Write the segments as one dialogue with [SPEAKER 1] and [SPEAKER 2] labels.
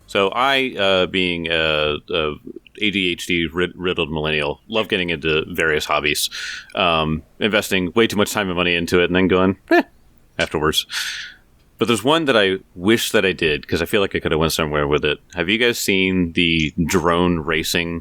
[SPEAKER 1] So I, being a ADHD riddled millennial, love getting into various hobbies, investing way too much time and money into it, and then going afterwards. But there's one that I wish that I did because I feel like I could have went somewhere with it. Have you guys seen the drone racing?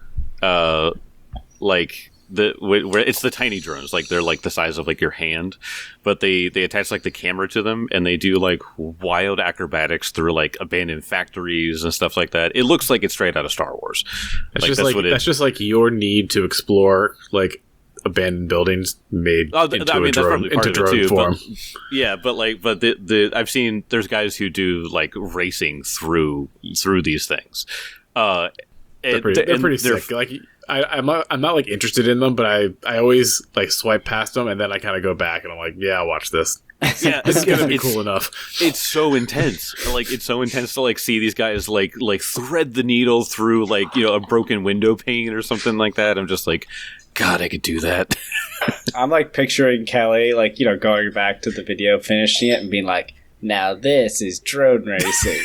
[SPEAKER 1] Where it's the tiny drones, like they're like the size of like your hand, but they attach like the camera to them and they do like wild acrobatics through like abandoned factories and stuff like that. It looks like it's straight out of Star Wars.
[SPEAKER 2] That's just like your need to explore like abandoned buildings made into drone form.
[SPEAKER 1] But I've seen there's guys who do like racing through these things.
[SPEAKER 2] They're pretty sick. Like I'm not like interested in them, but I always like swipe past them and then I kind of go back and I'm like, yeah, I'll watch this.
[SPEAKER 1] Yeah,
[SPEAKER 2] it's gonna be cool enough.
[SPEAKER 1] It's so intense. Like it's so intense to like see these guys like thread the needle through like a broken window pane or something like that. I'm just like, God, I could do that.
[SPEAKER 3] I'm like picturing Kelly like going back to the video, finishing it, and being like, now this is drone racing.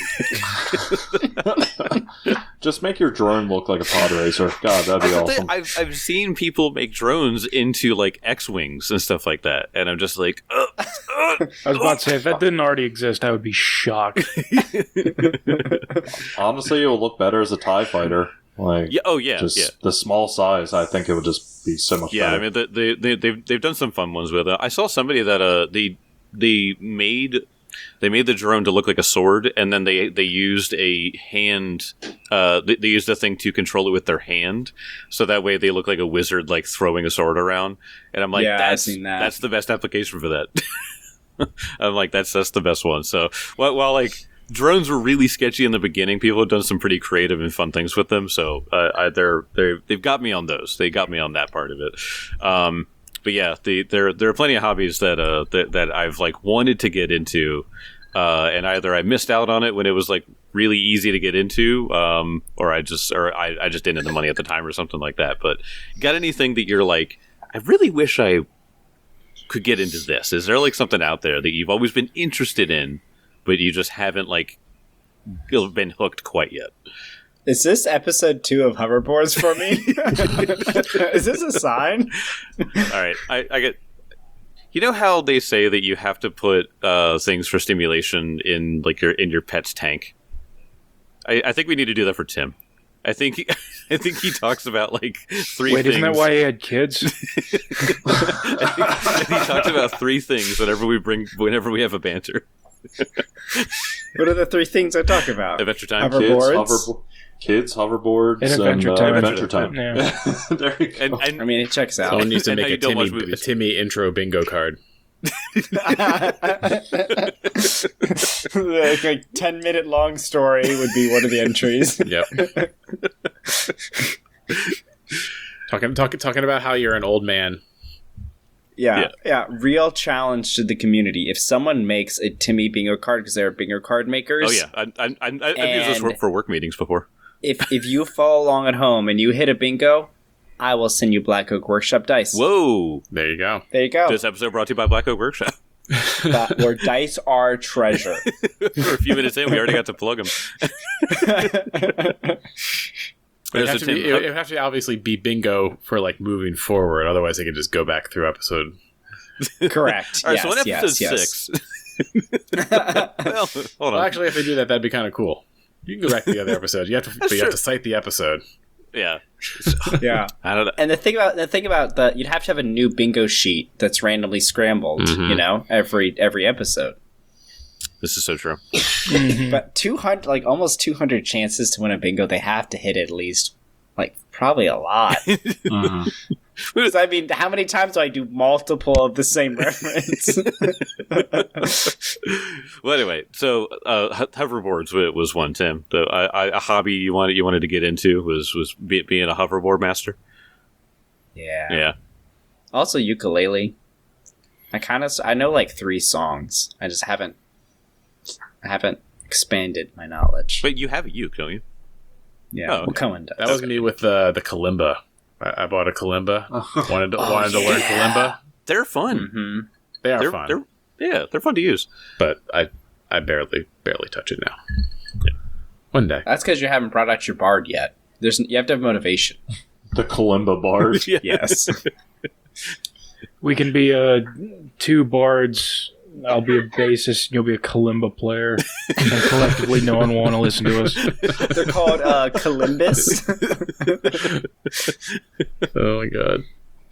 [SPEAKER 4] Just make your drone look like a pod racer. God, that'd be awesome.
[SPEAKER 1] I've seen people make drones into like X-Wings and stuff like that, and I'm just like,
[SPEAKER 5] I was about to say, if that didn't already exist, I would be shocked.
[SPEAKER 4] Honestly, it will look better as a TIE fighter. Like, the small size, I think it would just be so much better.
[SPEAKER 1] I mean, they've done some fun ones with it. I saw somebody that they made the drone to look like a sword, and then they used a hand. They used a thing to control it with their hand, so that way they look like a wizard, like throwing a sword around. And I'm like, that's the best application for that. I'm like, that's the best one. So while like drones were really sketchy in the beginning, people have done some pretty creative and fun things with them. So they've got me on those. They got me on that part of it. But yeah, there are plenty of hobbies that I've like wanted to get into, and either I missed out on it when it was like really easy to get into, or I just didn't have the money at the time or something like that. But got anything that you're like, I really wish I could get into this? Is there like something out there that you've always been interested in, but you just haven't like been hooked quite yet?
[SPEAKER 3] Is this episode 2 of hoverboards for me? Is this a sign?
[SPEAKER 1] All right, I get. You know how they say that you have to put things for stimulation in like your pet's tank? I think we need to do that for Tim. I think he talks about like 3
[SPEAKER 5] Wait,
[SPEAKER 1] things.
[SPEAKER 5] isn't that why he had kids?
[SPEAKER 1] I think he talks about 3 things whenever we have a banter.
[SPEAKER 3] What are the 3 things I talk about?
[SPEAKER 1] Adventure Time.
[SPEAKER 4] Kids, hoverboards,
[SPEAKER 5] and Adventure Time.
[SPEAKER 4] Yeah. There you go.
[SPEAKER 3] And I mean, it checks out.
[SPEAKER 2] Someone needs to make a Timmy intro bingo card.
[SPEAKER 3] Like 10-minute long story would be one of the entries.
[SPEAKER 2] Yep. Talking about how you're an old man.
[SPEAKER 3] Yeah. Real challenge to the community. If someone makes a Timmy bingo card because they're bingo card makers.
[SPEAKER 1] Oh yeah, I've used this for work meetings before.
[SPEAKER 3] If you follow along at home and you hit a bingo, I will send you Black Oak Workshop dice.
[SPEAKER 1] Whoa!
[SPEAKER 2] There you go.
[SPEAKER 1] This episode brought to you by Black Oak Workshop.
[SPEAKER 3] Where dice are treasure.
[SPEAKER 1] For a few minutes in, we already got to plug them.
[SPEAKER 2] It would have to obviously be bingo for like moving forward. Otherwise, they could just go back through episode.
[SPEAKER 3] Correct.
[SPEAKER 1] All right, so in episode 6. Well, hold on.
[SPEAKER 2] Actually, if they do that, that'd be kind of cool. You can go back to the other episode. You have to cite the episode.
[SPEAKER 1] Yeah.
[SPEAKER 3] Yeah.
[SPEAKER 1] I don't know.
[SPEAKER 3] And the thing about you'd have to have a new bingo sheet that's randomly scrambled, every episode.
[SPEAKER 1] This is so true.
[SPEAKER 3] But 200, like almost 200 chances to win a bingo, they have to hit at least, like probably a lot. Because I mean, how many times do I do multiple of the same reference?
[SPEAKER 1] Well, anyway, so hoverboards was one, Tim. A hobby you wanted to get into was being a hoverboard master.
[SPEAKER 3] Yeah. Also ukulele. I know like 3 songs. I haven't expanded my knowledge.
[SPEAKER 1] But you have a uke, don't you?
[SPEAKER 3] Yeah, Cohen does.
[SPEAKER 2] That was me with the kalimba. I bought a kalimba. Wanted to learn kalimba.
[SPEAKER 1] They're fun.
[SPEAKER 2] Mm-hmm. They are fun.
[SPEAKER 1] They're fun to use.
[SPEAKER 2] But I barely touch it now. One day.
[SPEAKER 3] That's because you haven't brought out your bard yet. You have to have motivation.
[SPEAKER 4] The Kalimba bard.
[SPEAKER 3] Yes.
[SPEAKER 5] We can be 2 bards. I'll be a bassist, and you'll be a kalimba player. And collectively, no one will want to listen to us.
[SPEAKER 3] They're called Kalimbus.
[SPEAKER 2] Oh my god.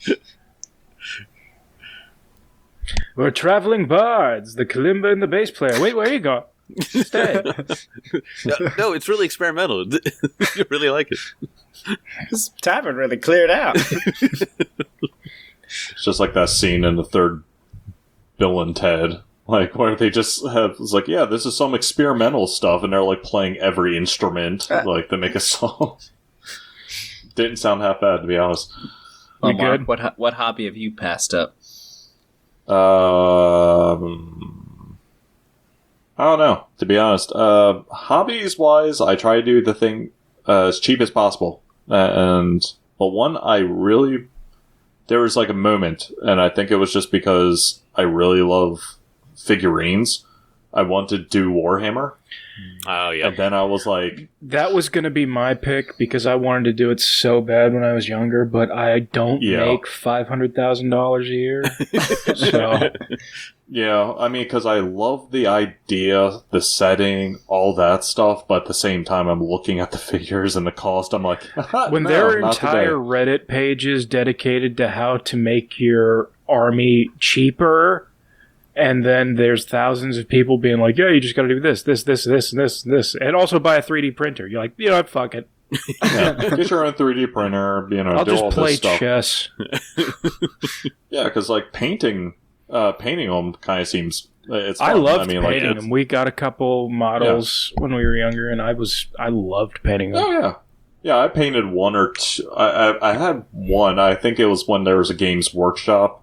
[SPEAKER 5] We're traveling bards, the kalimba and the bass player. Wait, where you go? Stay.
[SPEAKER 1] No, it's really experimental. You really like it.
[SPEAKER 3] This tavern really cleared out.
[SPEAKER 4] It's just like that scene in the third Bill and Ted, like where they just have it's like, yeah, this is some experimental stuff, and they're like playing every instrument, like they make a song. Didn't sound half bad, to be honest.
[SPEAKER 3] Oh, Mark, what hobby have you passed up?
[SPEAKER 4] I don't know, to be honest. Hobbies wise, I try to do the thing as cheap as possible, but one there was like a moment, and I think it was just because I really love figurines. I wanted to do Warhammer.
[SPEAKER 1] Oh, yeah.
[SPEAKER 4] And then I was like...
[SPEAKER 5] That was going to be my pick, because I wanted to do it so bad when I was younger, but I don't make $500,000 a year. So...
[SPEAKER 4] Yeah, I mean, because I love the idea, the setting, all that stuff, but at the same time, I'm looking at the figures and the cost. I'm like,
[SPEAKER 5] when there are entire Reddit pages dedicated to how to make your army cheaper, and then there's thousands of people being like, yeah, you just got to do this, and this, and also buy a 3D printer. You're like, you know what, fuck it.
[SPEAKER 4] Yeah, get your own 3D printer.
[SPEAKER 5] I'll
[SPEAKER 4] do
[SPEAKER 5] just
[SPEAKER 4] all
[SPEAKER 5] play
[SPEAKER 4] this stuff.
[SPEAKER 5] chess.
[SPEAKER 4] Yeah, because like painting them kind of seems it's fun.
[SPEAKER 5] I loved painting them. We got a couple models when we were younger, and I loved painting them.
[SPEAKER 4] Oh yeah, I painted one or two. I had one. I think it was when there was a Games Workshop.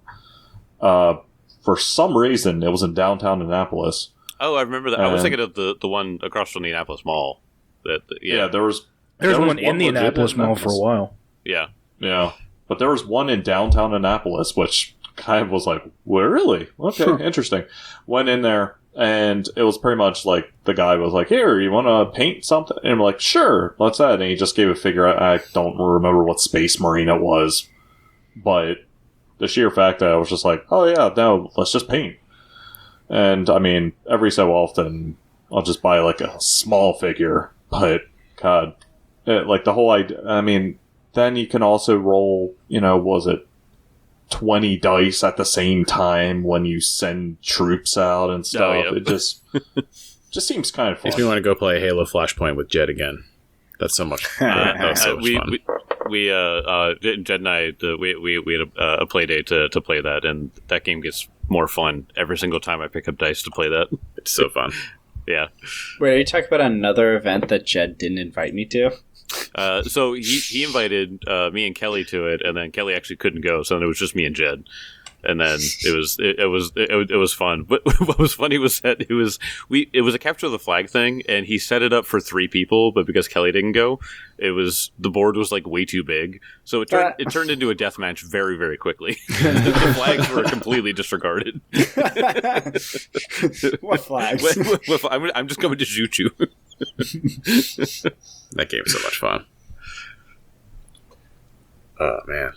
[SPEAKER 4] For some reason, it was in downtown Annapolis.
[SPEAKER 1] Oh, I remember that. I was thinking of the one across from the Annapolis Mall.
[SPEAKER 4] Yeah, there was
[SPEAKER 5] one in the Annapolis Mall for a while.
[SPEAKER 1] Yeah,
[SPEAKER 4] but there was one in downtown Annapolis, which kind of was like, well, really? Okay, interesting. Went in there, and it was pretty much like the guy was like, here, you want to paint something? And I'm like, sure, let's that. And he just gave a figure. I don't remember what Space Marine it was, but the sheer fact that I was just like, oh yeah, no, let's just paint. And I mean, every so often, I'll just buy like a small figure, but God, like the whole idea, I mean, then you can also roll, was it 20 dice at the same time when you send troops out and stuff. Oh, yeah. It just seems kind of fun.
[SPEAKER 2] Makes me want to go play Halo Flashpoint with Jed again. That's so much fun. That was so much fun.
[SPEAKER 1] Jed and I, we had a play day to play that, and that game gets more fun every single time I pick up dice to play that.
[SPEAKER 2] It's so fun.
[SPEAKER 1] Yeah.
[SPEAKER 3] Wait, are you talking about another event that Jed didn't invite me to?
[SPEAKER 1] So he invited me and Kelly to it, and then Kelly actually couldn't go, so then it was just me and Jed. And then it was fun. But what was funny was that it was a capture the flag thing, and he set it up for 3 people, but because Kelly didn't go, the board was like way too big, so it turned into a death match very, very quickly. The flags were completely disregarded.
[SPEAKER 3] What flags?
[SPEAKER 1] I'm just coming to shoot you.
[SPEAKER 2] That game is so much fun. Oh man,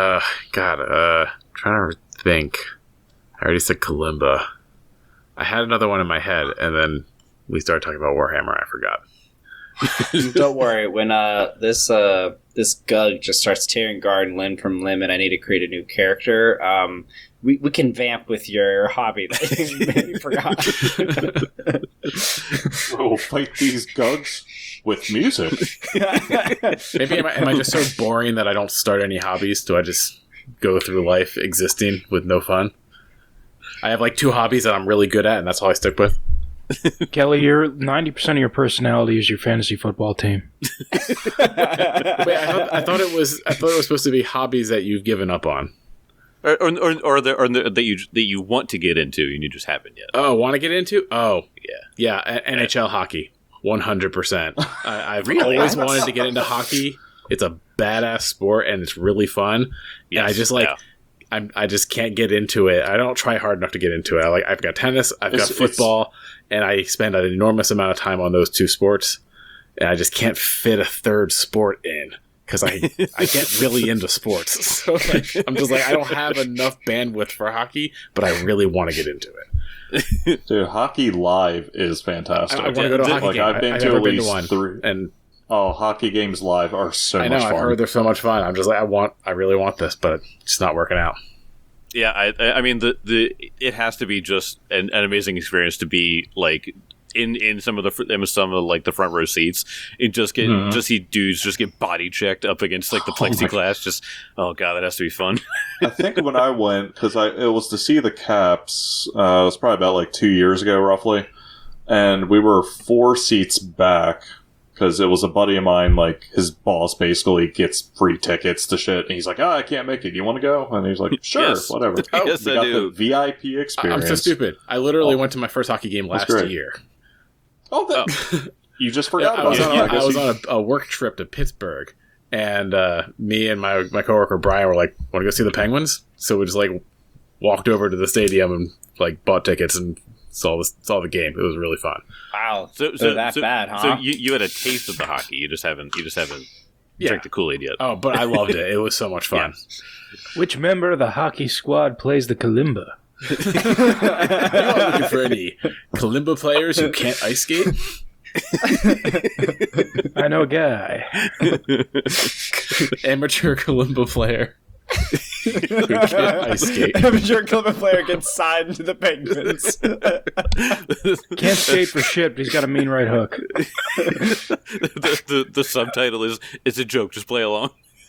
[SPEAKER 2] trying to think. I already said Kalimba. I had another one in my head, and then we started talking about Warhammer. I forgot.
[SPEAKER 3] Don't worry. When this Gug just starts tearing guard limb from limb, and I need to create a new character, we can vamp with your hobby that you forgot.
[SPEAKER 4] We'll fight these Gugs with music.
[SPEAKER 2] Maybe am I just so boring that I don't start any hobbies? Do I just go through life existing with no fun? I have like 2 hobbies that I'm really good at, and that's all I stick with.
[SPEAKER 5] Kelly, 90% of your personality is your fantasy football team.
[SPEAKER 2] Wait, I thought it was supposed to be hobbies that you've given up on,
[SPEAKER 1] or that you want to get into and you just haven't yet.
[SPEAKER 2] Oh, want to get into? Oh,
[SPEAKER 1] yeah.
[SPEAKER 2] NHL hockey, 100%. I've
[SPEAKER 1] really?
[SPEAKER 2] always wanted to get into hockey. It's a badass sport and it's really fun. Yes, and I just I just can't get into it. I don't try hard enough to get into it. I've got tennis, I've got football, and I spend an enormous amount of time on those 2 sports. and I just can't fit a third sport in because I get really into sports. So like, I'm just like, I don't have enough bandwidth for hockey, but I really want to get into it.
[SPEAKER 4] Dude, Hockey Live is fantastic.
[SPEAKER 2] I want to go to a hockey
[SPEAKER 4] like,
[SPEAKER 2] game.
[SPEAKER 4] I've been
[SPEAKER 2] I've
[SPEAKER 4] to
[SPEAKER 2] never
[SPEAKER 4] at
[SPEAKER 2] been to
[SPEAKER 4] least
[SPEAKER 2] one,
[SPEAKER 4] 3.
[SPEAKER 2] and
[SPEAKER 4] Hockey games live are so
[SPEAKER 2] I know
[SPEAKER 4] much fun.
[SPEAKER 2] I've heard they're so much fun. I'm just like, I really want this, but it's not working out.
[SPEAKER 1] Yeah, I mean it has to be just an amazing experience to be like in some of like the front row seats and just get just see dudes just get body checked up against like the plexiglass. Just oh god, that has to be fun.
[SPEAKER 4] I think when I went, because it was to see the Caps, it was probably about like 2 years ago roughly, and we were 4 seats back. Because it was a buddy of mine, like, his boss basically gets free tickets to shit, and he's like, I can't make it. You want to go? And he's like, sure,
[SPEAKER 1] Yes.
[SPEAKER 4] whatever.
[SPEAKER 1] Yes,
[SPEAKER 4] we
[SPEAKER 1] I
[SPEAKER 4] got
[SPEAKER 1] do.
[SPEAKER 4] the VIP experience.
[SPEAKER 2] I'm so stupid. I literally went to my first hockey game last
[SPEAKER 4] great.
[SPEAKER 2] year.
[SPEAKER 4] You just forgot
[SPEAKER 2] I was
[SPEAKER 4] about it.
[SPEAKER 2] I was on a work trip to Pittsburgh, and me and my coworker Brian were like, want to go see the Penguins? So we just like walked over to the stadium and like bought tickets and saw the game. It was really fun.
[SPEAKER 3] Wow.
[SPEAKER 1] So
[SPEAKER 3] bad, huh?
[SPEAKER 1] So you had a taste of the hockey. You just haven't drank the Kool-Aid yet.
[SPEAKER 2] Oh, but I loved it. It was so much fun.
[SPEAKER 5] Which member of the hockey squad plays the kalimba?
[SPEAKER 2] You are looking for any kalimba players who can't ice skate?
[SPEAKER 5] I know a guy.
[SPEAKER 2] Amateur kalimba player who can't ice skate.
[SPEAKER 3] Amateur Kalimba player gets signed to the Penguins.
[SPEAKER 5] Can't skate for shit, but he's got a mean right hook.
[SPEAKER 1] The subtitle is "It's a joke. Just play along."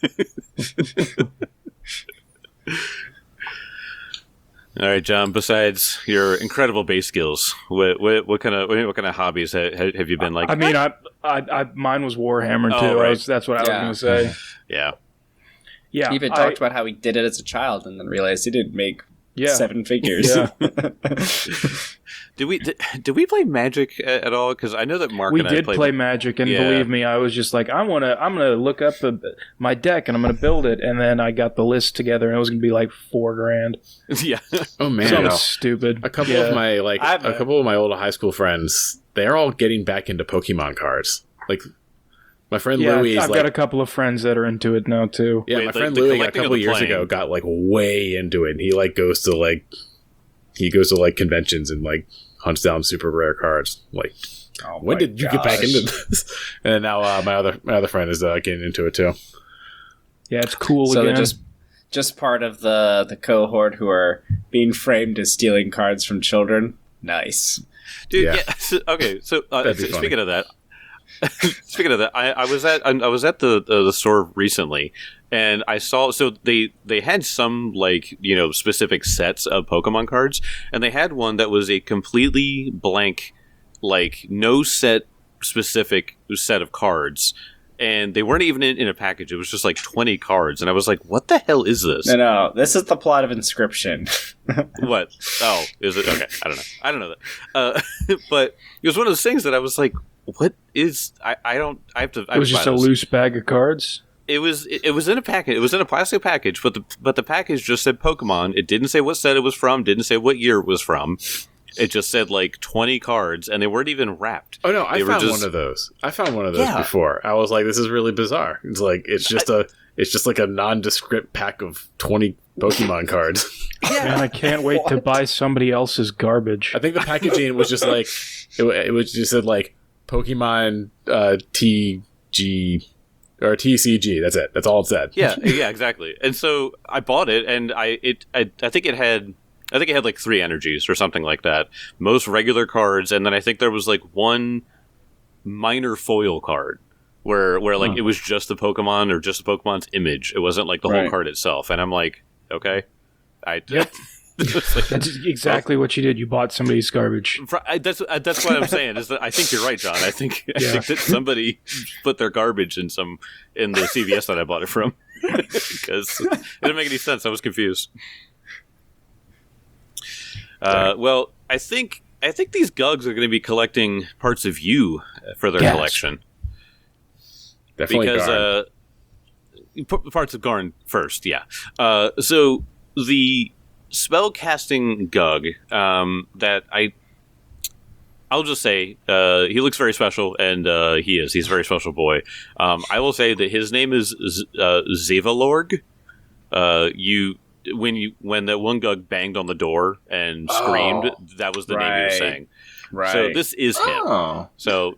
[SPEAKER 1] All right, John. Besides your incredible bass skills, what kind of hobbies have you been like?
[SPEAKER 5] I mean, I mine was Warhammer too.
[SPEAKER 1] Oh, right.
[SPEAKER 5] That's what I was
[SPEAKER 3] Yeah.
[SPEAKER 5] going to say.
[SPEAKER 1] Yeah.
[SPEAKER 5] Yeah,
[SPEAKER 3] He even talked about how he did it as a child and then realized he didn't make
[SPEAKER 5] yeah.
[SPEAKER 3] 7 figures.
[SPEAKER 5] Yeah.
[SPEAKER 1] Did we play Magic at all? Because I know that Mark
[SPEAKER 5] We
[SPEAKER 1] and I
[SPEAKER 5] did
[SPEAKER 1] played
[SPEAKER 5] play Magic, and
[SPEAKER 1] Yeah.
[SPEAKER 5] believe me, I was just like, I'm gonna look up my deck and I'm gonna build it, and then I got the list together, and it was gonna be like $4,000.
[SPEAKER 1] Yeah.
[SPEAKER 2] Oh man,
[SPEAKER 5] Something stupid.
[SPEAKER 2] a couple of my old high school friends, they're all getting back into Pokemon cards. Like my friend
[SPEAKER 5] Yeah,
[SPEAKER 2] Louis is
[SPEAKER 5] I've
[SPEAKER 2] like,
[SPEAKER 5] got a couple of friends that are into it now too.
[SPEAKER 2] yeah,
[SPEAKER 1] Wait,
[SPEAKER 2] my
[SPEAKER 1] the-
[SPEAKER 2] friend
[SPEAKER 1] the
[SPEAKER 2] Louis a
[SPEAKER 1] collecting or
[SPEAKER 2] couple
[SPEAKER 1] the
[SPEAKER 2] years
[SPEAKER 1] playing?
[SPEAKER 2] ago got like way into it. And he like goes to conventions and like hunts down super rare cards. Like, when did you get back into this? And now my other friend is getting into it too.
[SPEAKER 5] Yeah, it's cool
[SPEAKER 3] So
[SPEAKER 5] again.
[SPEAKER 3] they're just part of the cohort who are being framed as stealing cards from children. Nice.
[SPEAKER 1] Dude,
[SPEAKER 2] Yeah.
[SPEAKER 1] yeah. Okay, so
[SPEAKER 2] That'd be funny.
[SPEAKER 1] speaking of that, I was at the store recently, and I saw they had some like specific sets of Pokemon cards, and they had one that was a completely blank, like no specific set of cards. And they weren't even in a package. It was just like 20 cards. And I was like, what the hell is this?
[SPEAKER 3] No, this is the plot of Inscription.
[SPEAKER 1] What? Oh, is it? Okay, I don't know that. But it was one of those things that I was like, what is? I have to.
[SPEAKER 5] it was just a loose bag of cards.
[SPEAKER 1] It was in a package. It was in a plastic package, but the package just said Pokemon. It didn't say what set it was from. Didn't say what year it was from. It just said like 20 cards, and they weren't even wrapped.
[SPEAKER 2] Oh no, I
[SPEAKER 1] They were
[SPEAKER 2] found
[SPEAKER 1] just-
[SPEAKER 2] one of those. I found one of those
[SPEAKER 1] Yeah.
[SPEAKER 2] before. I was like, this is really bizarre. It's like it's just like a nondescript pack of 20 Pokemon cards.
[SPEAKER 5] Man, I can't wait to buy somebody else's garbage.
[SPEAKER 2] I think the packaging was just like it was just said like Pokemon TG or TCG. That's it. That's all it said.
[SPEAKER 1] Yeah, exactly. And so I bought it, and I think it had like 3 energies or something like that. Most regular cards, and then I think there was like one minor foil card where like it was just the Pokemon or just the Pokemon's image. It wasn't like the whole
[SPEAKER 3] Right.
[SPEAKER 1] card itself. And I'm like, okay,
[SPEAKER 5] Yep.
[SPEAKER 1] It's like-
[SPEAKER 5] That's exactly what you did. You bought somebody's garbage.
[SPEAKER 1] That's what I'm saying. Is that I think you're right, John. I think
[SPEAKER 5] Yeah.
[SPEAKER 1] that somebody put their garbage in the CVS that I bought it from because it didn't make any sense. I was confused. Well, I think these Gugs are going to be collecting parts of you for their
[SPEAKER 5] Yes.
[SPEAKER 1] collection
[SPEAKER 2] Definitely
[SPEAKER 1] because
[SPEAKER 2] Garn.
[SPEAKER 1] parts of Garn first, yeah. So the spellcasting Gug that I I'll just say he looks very special, and he's a very special boy. I will say that his name is Zivalorg. When that one Gug banged on the door and screamed, that was the name he was saying.
[SPEAKER 3] Right.
[SPEAKER 1] So this is him.
[SPEAKER 4] Oh.
[SPEAKER 1] So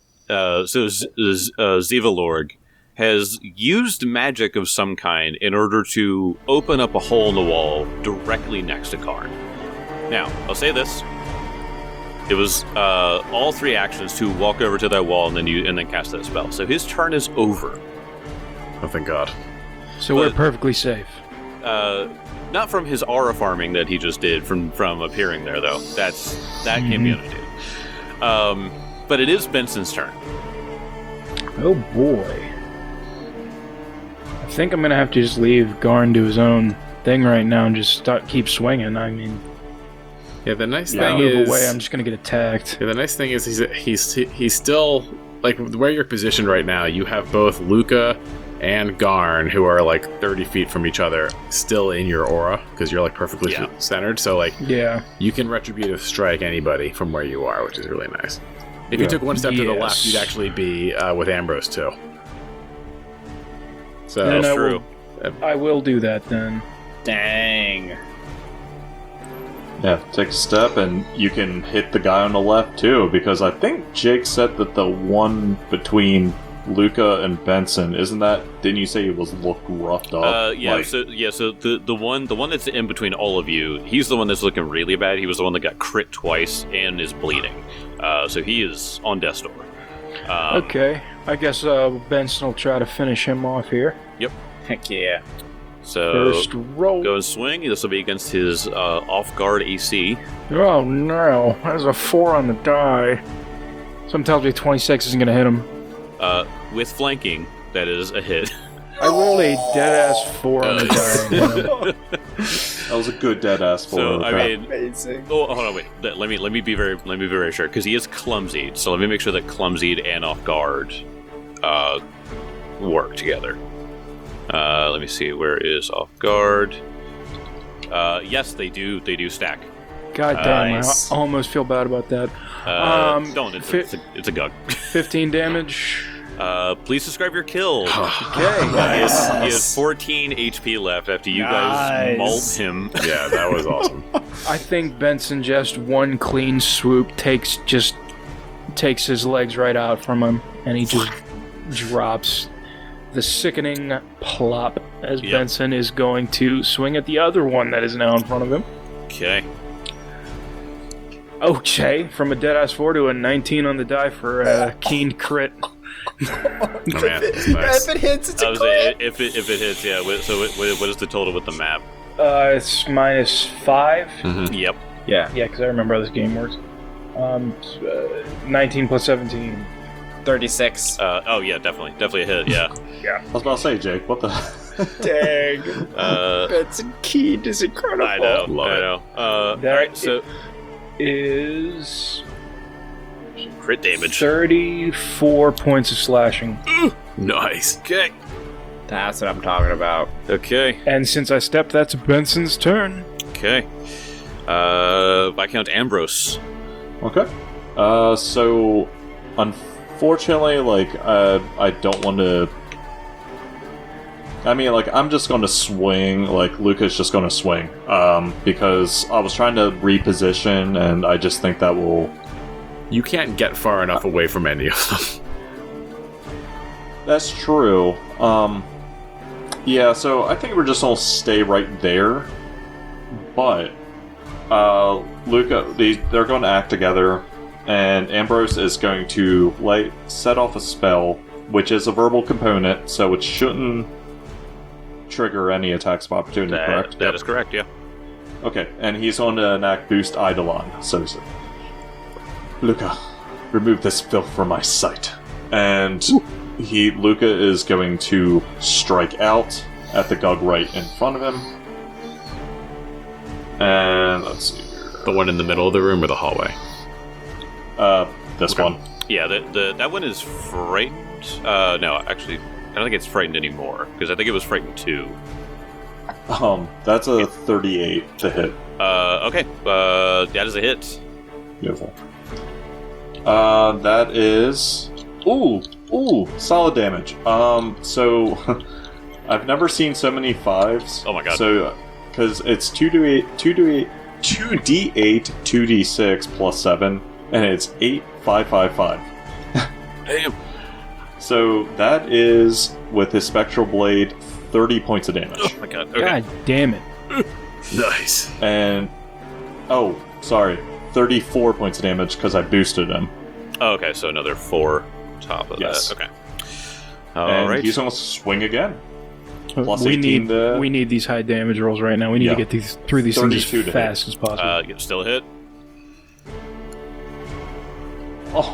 [SPEAKER 1] Zivalorg has used magic of some kind in order to open up a hole in the wall directly next to Karn. Now, I'll say this. It was all 3 actions to walk over to that wall and then cast that spell. So his turn is over.
[SPEAKER 2] Oh, thank God.
[SPEAKER 5] So we're perfectly safe.
[SPEAKER 1] Not from his aura farming that he just did from appearing there, though. That can be understated. But it is Benson's turn.
[SPEAKER 5] Oh boy. I think I'm gonna have to just leave Garn do his own thing right now and just keep swinging. I mean,
[SPEAKER 2] Yeah, the nice
[SPEAKER 5] if I
[SPEAKER 2] thing
[SPEAKER 5] move
[SPEAKER 2] is...
[SPEAKER 5] away, I'm just gonna get attacked.
[SPEAKER 2] Yeah, the nice thing is he's still... Like, where you're positioned right now, you have both Luca and Garn, who are, like, 30 feet from each other, still in your aura, because you're, like, perfectly centered. So, like,
[SPEAKER 5] Yeah.
[SPEAKER 2] you can retributive strike anybody from where you are, which is really nice. If you took one step to the left,
[SPEAKER 5] Yes.
[SPEAKER 2] you'd actually be with Ambrose, too. So,
[SPEAKER 5] Then
[SPEAKER 1] That's
[SPEAKER 5] I
[SPEAKER 1] true.
[SPEAKER 5] I will do that then.
[SPEAKER 3] Dang.
[SPEAKER 4] Yeah, take a step, and you can hit the guy on the left too, because I think Jake said that the one between Luca and Benson, didn't you say he was roughed up?
[SPEAKER 1] So the one that's in between all of you, he's the one that's looking really bad. He was the one that got crit twice and is bleeding. So he is on death's door.
[SPEAKER 5] Okay. I guess Benson will try to finish him off here.
[SPEAKER 3] Heck yeah.
[SPEAKER 1] So
[SPEAKER 5] First roll.
[SPEAKER 1] go and swing. This will be against his off-guard AC.
[SPEAKER 5] Oh no, there's a 4 on the die. Something tells me 26 isn't gonna hit him.
[SPEAKER 1] With flanking, that is a hit.
[SPEAKER 5] I rolled a dead-ass 4 on the die.
[SPEAKER 4] That was a good dead ass for
[SPEAKER 1] So
[SPEAKER 4] him.
[SPEAKER 1] I mean,
[SPEAKER 3] Amazing.
[SPEAKER 1] oh, hold on, wait. Let me be very sure, because he is clumsy. So let me make sure that clumsied and off guard work together. Let me see. Where is off guard? Yes, they do. They do stack.
[SPEAKER 5] God damn,
[SPEAKER 3] Nice.
[SPEAKER 5] I almost feel bad about that.
[SPEAKER 1] Don't. It's a Gug.
[SPEAKER 5] 15 damage.
[SPEAKER 1] Please describe your kill.
[SPEAKER 5] Okay.
[SPEAKER 1] He has 14 HP left after you guys
[SPEAKER 3] Nice.
[SPEAKER 1] mauled him.
[SPEAKER 2] yeah, that was awesome.
[SPEAKER 5] I think Benson just one clean swoop takes his legs right out from him, and he just drops. The sickening plop as
[SPEAKER 1] Yep.
[SPEAKER 5] Benson is going to swing at the other one that is now in front of him.
[SPEAKER 1] Okay.
[SPEAKER 5] Okay, from a deadass 4 to a 19 on the die for a keen crit.
[SPEAKER 2] Oh, man, that's nice.
[SPEAKER 3] If it hits, it's
[SPEAKER 1] I
[SPEAKER 3] a
[SPEAKER 1] was
[SPEAKER 3] crit.
[SPEAKER 1] if it hits, yeah. So what is the total with the map?
[SPEAKER 5] It's -5.
[SPEAKER 1] Yep.
[SPEAKER 3] Yeah.
[SPEAKER 5] Yeah, because I remember how this game works. 19 plus 17.
[SPEAKER 3] 36.
[SPEAKER 1] Oh yeah, definitely a hit. Yeah.
[SPEAKER 4] I was about to say, Jake, what the?
[SPEAKER 3] Dang.
[SPEAKER 1] Uh,
[SPEAKER 3] Benson Keene is incredible.
[SPEAKER 1] I know.
[SPEAKER 2] Love
[SPEAKER 1] I
[SPEAKER 2] it.
[SPEAKER 1] know. All
[SPEAKER 5] That
[SPEAKER 1] right. So
[SPEAKER 5] is
[SPEAKER 1] crit damage.
[SPEAKER 5] 34 points of slashing.
[SPEAKER 2] Nice.
[SPEAKER 1] Okay.
[SPEAKER 3] That's what I'm talking about.
[SPEAKER 1] Okay.
[SPEAKER 5] And since I stepped, that's Benson's turn.
[SPEAKER 1] Okay. Viscount Ambrose.
[SPEAKER 4] Okay. So unfortunately, like, I don't want to. I mean, like, I'm just going to swing. Like, Luca's just going to swing. Because I was trying to reposition, and I just think that will.
[SPEAKER 2] You can't get far enough away from any of them.
[SPEAKER 4] That's true. Yeah, so I think we're just gonna stay right there. But Luca, they're going to act together, and Ambrose is going to set off a spell, which is a verbal component, so it shouldn't trigger any attacks of opportunity. Correct?
[SPEAKER 1] That is correct. Yeah.
[SPEAKER 4] Okay, and he's going to enact Boost Eidolon. So he's like, Luca, remove this filth from my sight. And Luca is going to strike out at the Gug right in front of him. And let's see here.
[SPEAKER 2] The one in the middle of the room or the hallway?
[SPEAKER 4] This
[SPEAKER 2] Okay.
[SPEAKER 4] one.
[SPEAKER 1] Yeah. That one is frightened. No, actually, I don't think it's frightened anymore because I think it was frightened too.
[SPEAKER 4] That's a 38 to hit.
[SPEAKER 1] Okay. That is a hit.
[SPEAKER 4] Beautiful. That is... Ooh, solid damage. So... I've never seen so many 5s.
[SPEAKER 1] Oh my god.
[SPEAKER 4] So, because it's 2d8, 2d6 plus 7, and it's 8, 5, 5, 5.
[SPEAKER 1] Damn.
[SPEAKER 4] So that is, with his Spectral Blade, 30 points of damage.
[SPEAKER 1] Oh my god. Okay.
[SPEAKER 5] God damn it.
[SPEAKER 2] Nice.
[SPEAKER 4] And... Oh, sorry. 34 points of damage, because I boosted him.
[SPEAKER 1] Oh, okay, so another 4 top of
[SPEAKER 4] Yes.
[SPEAKER 1] that. Okay.
[SPEAKER 4] And
[SPEAKER 1] Alright.
[SPEAKER 4] he's going to swing again. Plus
[SPEAKER 5] we
[SPEAKER 4] 18 to...
[SPEAKER 5] we need these high damage rolls right now. We need to get through these things as
[SPEAKER 4] 32 to
[SPEAKER 5] fast as possible.
[SPEAKER 1] Still a hit.
[SPEAKER 4] Oh.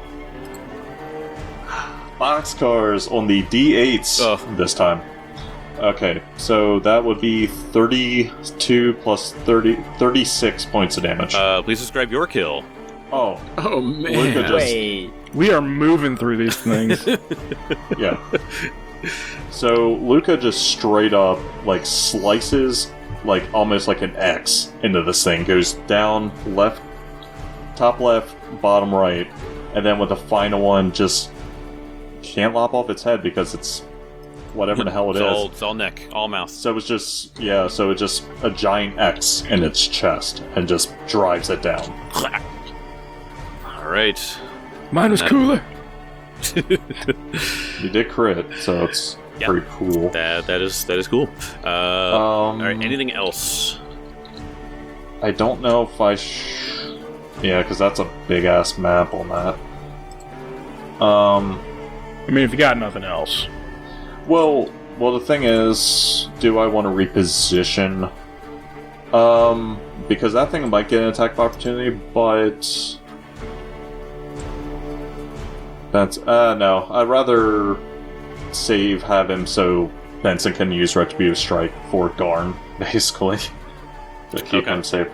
[SPEAKER 4] Boxcars on the D8s this time. Okay, so that would be 32 plus 30, 36 points of damage.
[SPEAKER 1] Please describe your kill.
[SPEAKER 4] Oh,
[SPEAKER 2] man.
[SPEAKER 4] Luca just...
[SPEAKER 3] Wait.
[SPEAKER 5] We are moving through these things.
[SPEAKER 4] Yeah. So Luca just straight up like slices like almost like an X into this thing. Goes down left, top left, bottom right, and then with the final one just can't lop off its head because it's whatever the hell it is.
[SPEAKER 1] It's all neck, all mouth.
[SPEAKER 4] So it's just so it's just a giant X in its chest and just drives it down.
[SPEAKER 1] All right.
[SPEAKER 5] Mine was cooler.
[SPEAKER 4] You did crit, so it's pretty cool.
[SPEAKER 1] That is cool. All right. Anything else?
[SPEAKER 4] I don't know if I yeah, because that's a big ass map on that.
[SPEAKER 5] I mean, if you got nothing else.
[SPEAKER 4] Well, the thing is, do I want to reposition? Because that thing might get an attack of opportunity, but that's no. I'd rather have him so Benson can use Retributive Strike for Garn, basically, to keep him safe.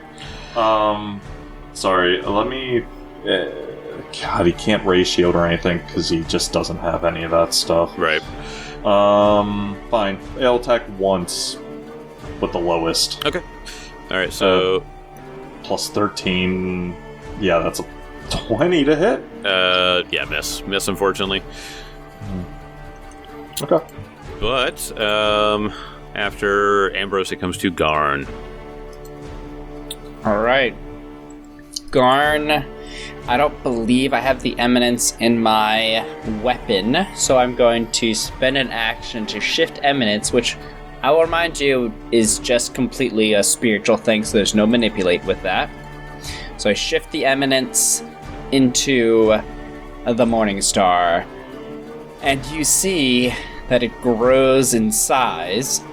[SPEAKER 4] Sorry, let me. God, he can't raise shield or anything because he just doesn't have any of that stuff.
[SPEAKER 1] Right.
[SPEAKER 4] Fine. It'll attack once with the lowest.
[SPEAKER 1] Okay. All right. So
[SPEAKER 4] plus 13. Yeah, that's a 20 to hit.
[SPEAKER 1] Yeah, miss. Unfortunately.
[SPEAKER 4] Okay.
[SPEAKER 1] But after Ambrose, it comes to Garn.
[SPEAKER 3] All right. Garn, I don't believe I have the Eminence in my weapon, so I'm going to spend an action to shift Eminence, which I will remind you is just completely a spiritual thing, so there's no manipulate with that. So I shift the Eminence into the Morning Star, and you see that it grows in size,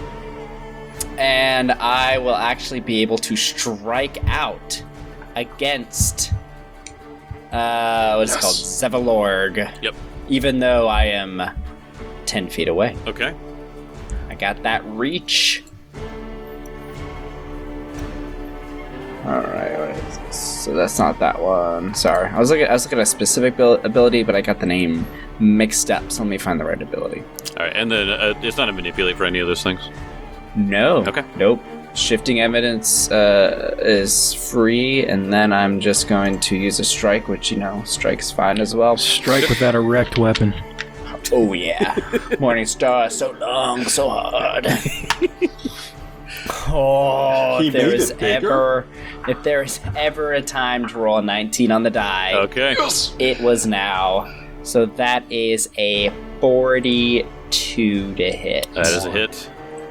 [SPEAKER 3] and I will actually be able to strike out against what is it called? Zevalorg.
[SPEAKER 1] Yep.
[SPEAKER 3] Even though I am 10 feet away.
[SPEAKER 1] Okay.
[SPEAKER 3] I got that reach. Alright, so that's not that one. Sorry. I was looking at a specific ability, but I got the name mixed up, so let me find the right ability.
[SPEAKER 1] Alright, and then it's not a manipulate for any of those things?
[SPEAKER 3] No.
[SPEAKER 1] Okay.
[SPEAKER 3] Nope. Shifting Eminence is free, and then I'm just going to use a strike, which, strike's fine as well.
[SPEAKER 5] Strike with that erect weapon.
[SPEAKER 3] Oh, yeah. Morning Star, so long, so hard. If there is ever a time to roll a 19 on the die,
[SPEAKER 1] okay,
[SPEAKER 3] it was now. So that is a 42 to hit.
[SPEAKER 1] That is a hit.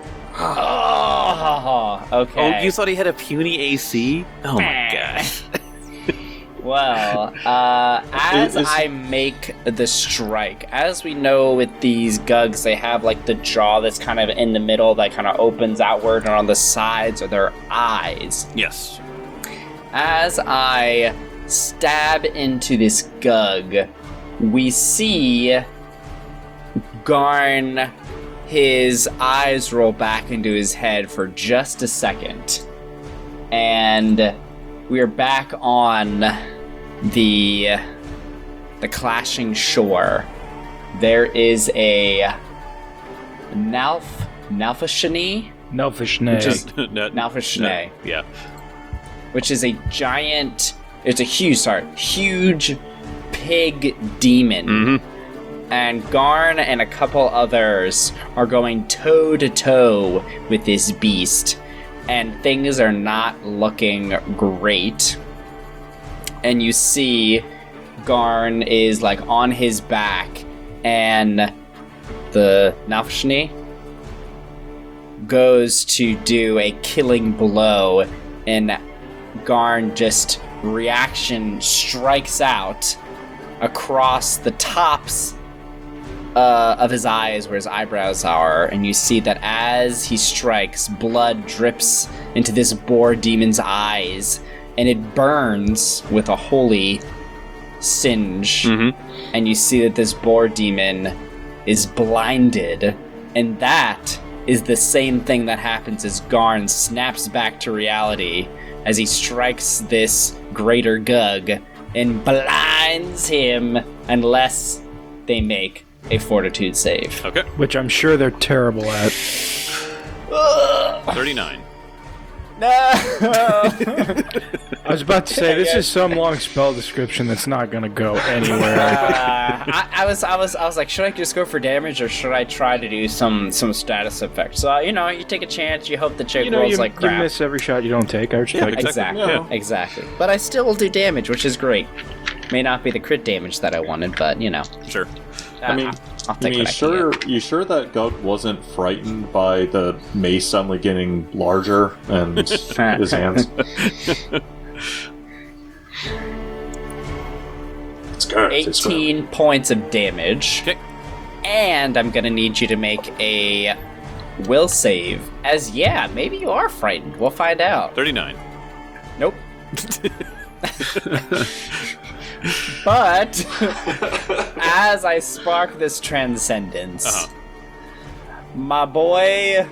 [SPEAKER 3] Oh, okay.
[SPEAKER 1] Oh, you thought he had a puny AC? Oh my gosh.
[SPEAKER 3] Well, as I make the strike, as we know with these Gugs, they have like the jaw that's kind of in the middle that kind of opens outward, and on the sides are their eyes.
[SPEAKER 1] Yes.
[SPEAKER 3] As I stab into this Gug, we see Garn, his eyes roll back into his head for just a second, and we're back on the clashing shore. There is a Nalfashane, which is Nalfashane,
[SPEAKER 1] yeah,
[SPEAKER 3] which is a giant. It's a huge pig demon.
[SPEAKER 1] Mm-hmm.
[SPEAKER 3] And Garn and a couple others are going toe to toe with this beast. And things are not looking great. And you see Garn is like on his back, and the Nafshni goes to do a killing blow, and Garn just reaction strikes out across the tops of his eyes where his eyebrows are, and you see that as he strikes, blood drips into this boar demon's eyes, and it burns with a holy singe. And you see that this boar demon is blinded, and that is the same thing that happens as Garn snaps back to reality as he strikes this greater Gug and blinds him unless they make a fortitude save.
[SPEAKER 1] Okay.
[SPEAKER 5] Which I'm sure they're terrible at.
[SPEAKER 1] 39.
[SPEAKER 3] No!
[SPEAKER 5] I was about to say, this is some long spell description that's not going to go anywhere.
[SPEAKER 3] I was like, should I just go for damage or should I try to do some status effect? So, you take a chance, you hope the chick rolls like crap.
[SPEAKER 5] You miss every shot you don't take. I respect it.
[SPEAKER 3] Exactly.
[SPEAKER 1] Yeah.
[SPEAKER 3] Exactly. But I still will do damage, which is great. May not be the crit damage that I wanted, but,
[SPEAKER 1] Sure.
[SPEAKER 3] I'll take what I can get.
[SPEAKER 4] You sure that Gug wasn't frightened by the mace suddenly getting larger and his hands? It's good.
[SPEAKER 3] 18 points of damage.
[SPEAKER 1] Okay.
[SPEAKER 3] And I'm gonna need you to make a will save. Maybe you are frightened. We'll find out.
[SPEAKER 1] 39.
[SPEAKER 3] Nope. But as I spark this transcendence, my boy,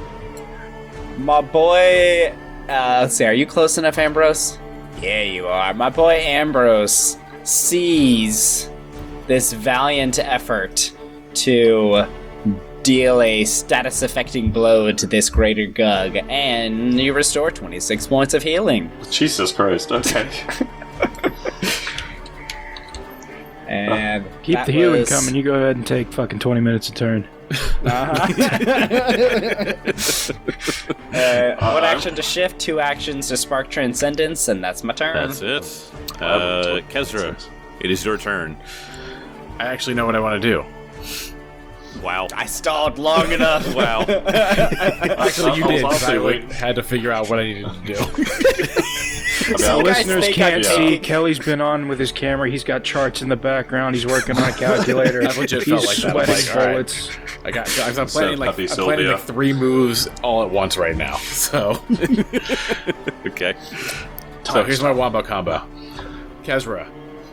[SPEAKER 3] let's see, are you close enough, Ambrose? Yeah, you are. My boy Ambrose sees this valiant effort to deal a status-affecting blow to this greater Gug, and you restore 26 points of healing.
[SPEAKER 4] Jesus Christ, okay.
[SPEAKER 3] And
[SPEAKER 5] Keep the healing coming. You go ahead and take fucking 20 minutes a turn.
[SPEAKER 3] One action to shift, 2 actions to spark transcendence, and that's my turn.
[SPEAKER 1] That's it. Kezra, it is your turn.
[SPEAKER 2] I actually know what I want to do.
[SPEAKER 1] Wow.
[SPEAKER 3] I stalled long enough.
[SPEAKER 1] Wow.
[SPEAKER 2] Actually, you did. 'Cause I
[SPEAKER 4] wait.
[SPEAKER 2] had to figure out what I needed to do.
[SPEAKER 5] So
[SPEAKER 3] you guys
[SPEAKER 5] listeners
[SPEAKER 3] think
[SPEAKER 5] can't
[SPEAKER 3] I'm
[SPEAKER 5] see.
[SPEAKER 3] taking-
[SPEAKER 5] Kelly's been on with his camera. He's got charts in the background. He's working on a calculator.
[SPEAKER 2] That legit
[SPEAKER 5] He's
[SPEAKER 2] felt like that. I'm
[SPEAKER 5] sweating
[SPEAKER 2] like, all right.
[SPEAKER 5] bullets.
[SPEAKER 2] I'm planning like
[SPEAKER 4] Pepe
[SPEAKER 2] I'm planning
[SPEAKER 4] Sylvia.
[SPEAKER 2] like 3 moves all at once right now. So
[SPEAKER 1] Okay.
[SPEAKER 2] here's my wombo combo. Kezra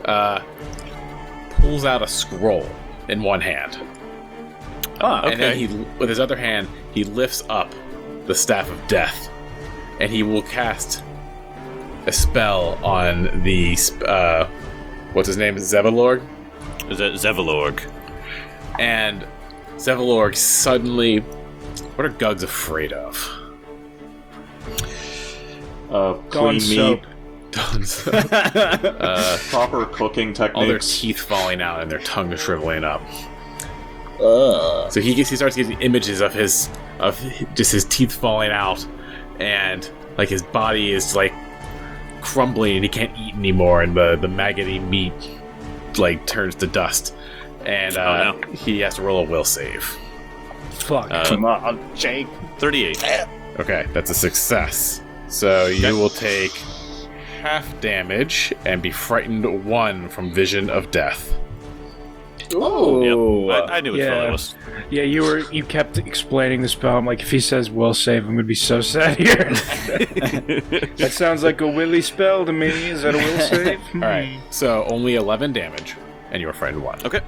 [SPEAKER 2] pulls out a scroll in one hand.
[SPEAKER 1] Okay.
[SPEAKER 2] And then with his other hand, he lifts up the Staff of Death, and he will cast a spell on the what's his name? Zevalorg?
[SPEAKER 1] Is that Zevalorg?
[SPEAKER 2] And Zevalorg suddenly, what are Gugs afraid of?
[SPEAKER 4] Clean
[SPEAKER 5] Dawn
[SPEAKER 4] meat,
[SPEAKER 5] soap.
[SPEAKER 4] proper cooking
[SPEAKER 2] All their
[SPEAKER 4] techniques.
[SPEAKER 2] teeth falling out and their tongue shriveling up. So he starts getting images of just his teeth falling out, and like his body is like crumbling and he can't eat anymore, and the maggoty meat like turns to dust, and he has to roll a will save.
[SPEAKER 5] Fuck.
[SPEAKER 3] Come on, Jake.
[SPEAKER 1] 38.
[SPEAKER 2] Okay, that's a success. So you will take half damage and be frightened 1 from Vision of Death.
[SPEAKER 3] Ooh.
[SPEAKER 1] Yep. I knew which one
[SPEAKER 5] Yeah.
[SPEAKER 1] it was.
[SPEAKER 5] Yeah, you kept explaining the spell. I'm like, if he says will save, I'm gonna be so sad here. That sounds like a willy spell to me. Is that a will save?
[SPEAKER 2] All right, so only 11 damage, and you are frightened 1.
[SPEAKER 1] Okay.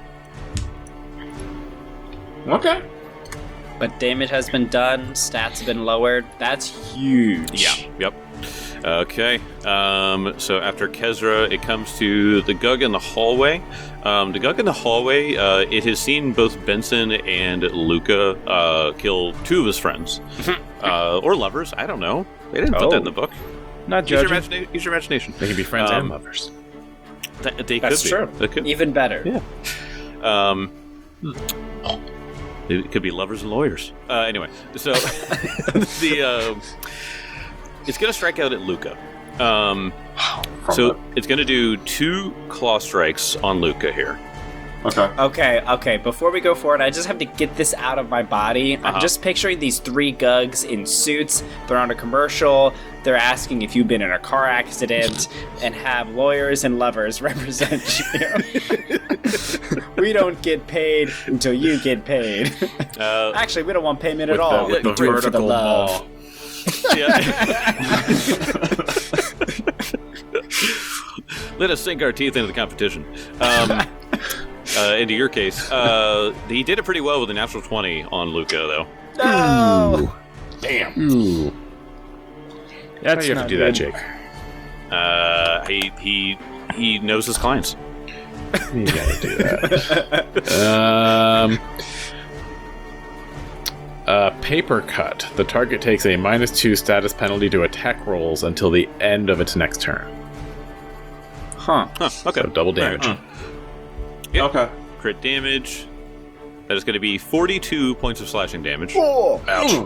[SPEAKER 4] Okay.
[SPEAKER 3] But damage has been done, stats have been lowered. That's huge.
[SPEAKER 1] Yeah. Yep. Okay. So after Kezra, it comes to the Gug in the hallway. The Gug in the hallway, it has seen both Benson and Luca kill 2 of his friends. Or lovers, I don't know. They didn't put that in the book.
[SPEAKER 5] Not
[SPEAKER 1] Use your,
[SPEAKER 5] judging.
[SPEAKER 1] use your imagination.
[SPEAKER 2] They can be friends and lovers.
[SPEAKER 1] They
[SPEAKER 3] That's
[SPEAKER 1] could
[SPEAKER 3] true.
[SPEAKER 1] be. They could.
[SPEAKER 3] Even better.
[SPEAKER 1] Yeah. It could be lovers and lawyers. Anyway, so it's going to strike out at Luca. It's going to do 2 claw strikes on Luca here.
[SPEAKER 3] Okay. Before we go forward, I just have to get this out of my body. I'm just picturing these 3 Gugs in suits. They're on a commercial. They're asking if you've been in a car accident and have lawyers and lovers represent you. We don't get paid until you get paid. Actually, we don't want payment at all.
[SPEAKER 2] With the
[SPEAKER 3] We do it for the
[SPEAKER 2] vertical
[SPEAKER 3] love.
[SPEAKER 1] Let us sink our teeth into the competition. Into your case, he did it pretty well with a natural 20 on Luca, though.
[SPEAKER 3] No!
[SPEAKER 4] Damn.
[SPEAKER 2] Ooh.
[SPEAKER 5] That's
[SPEAKER 2] How do you have
[SPEAKER 5] not
[SPEAKER 2] to do
[SPEAKER 5] good.
[SPEAKER 2] that, Jake?
[SPEAKER 1] He knows his clients.
[SPEAKER 2] You gotta do that. Paper cut. The target takes a -2 status penalty to attack rolls until the end of its next turn.
[SPEAKER 3] Huh.
[SPEAKER 1] Okay.
[SPEAKER 2] So double damage.
[SPEAKER 1] Yep.
[SPEAKER 4] Okay.
[SPEAKER 1] Crit damage. That is going to be 42 points of slashing damage.
[SPEAKER 2] Ouch.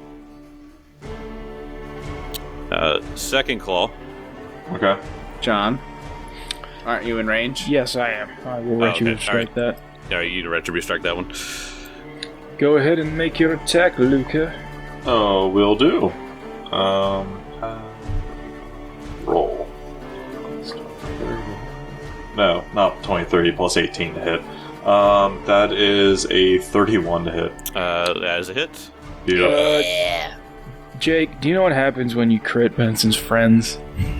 [SPEAKER 1] Second claw.
[SPEAKER 4] Okay.
[SPEAKER 3] John, aren't you in range?
[SPEAKER 5] Yes, I am. I will let you
[SPEAKER 1] okay.
[SPEAKER 5] strike that.
[SPEAKER 1] All right, you retribute strike that one.
[SPEAKER 5] Go ahead and make your attack, Luca.
[SPEAKER 4] Oh, will do. Roll. No, not 20, 30 plus 18 to hit. That is a 31 to hit.
[SPEAKER 1] That is a hit.
[SPEAKER 4] Yeah.
[SPEAKER 5] Jake, do you know what happens when you crit Benson's friends?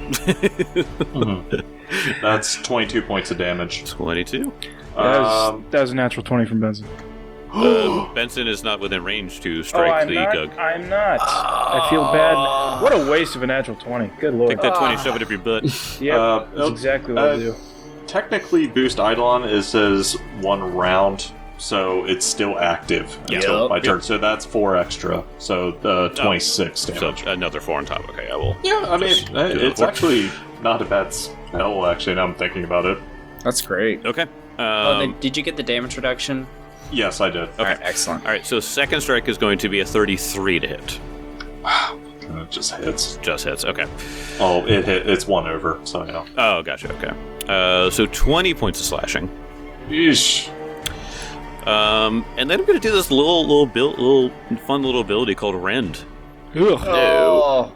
[SPEAKER 4] That's 22 points of damage.
[SPEAKER 1] 22.
[SPEAKER 5] That was a natural 20 from Benson.
[SPEAKER 1] Benson is not within range to
[SPEAKER 5] Oh,
[SPEAKER 1] strike
[SPEAKER 5] I'm
[SPEAKER 1] the
[SPEAKER 5] not.
[SPEAKER 1] Gug.
[SPEAKER 5] I'm not. I feel bad. What a waste of a natural 20. Good lord.
[SPEAKER 1] Take that 20, shove it up your butt.
[SPEAKER 5] Yep, that's exactly what I'll do.
[SPEAKER 4] Technically, Boost Eidolon says 1 round, so it's still active until my turn. So that's 4 extra. So 26 damage.
[SPEAKER 1] So another 4 on top. Okay, I will.
[SPEAKER 4] Yeah, I mean,
[SPEAKER 1] just do the
[SPEAKER 4] it's
[SPEAKER 1] 4.
[SPEAKER 4] actually not a bad spell, actually, now I'm thinking about it.
[SPEAKER 3] That's great.
[SPEAKER 1] Okay.
[SPEAKER 3] Did you get the damage reduction?
[SPEAKER 4] Yes, I did.
[SPEAKER 3] All right, excellent.
[SPEAKER 1] All right, so second strike is going to be a 33 to hit.
[SPEAKER 4] It just hits.
[SPEAKER 1] Just hits. Okay.
[SPEAKER 4] Oh, it hit. It's 1 over, so yeah.
[SPEAKER 1] Oh, gotcha. Okay. So 20 points of slashing.
[SPEAKER 4] Yeesh.
[SPEAKER 1] And then I'm going to do this fun little ability called Rend.
[SPEAKER 5] Ugh.
[SPEAKER 3] Oh.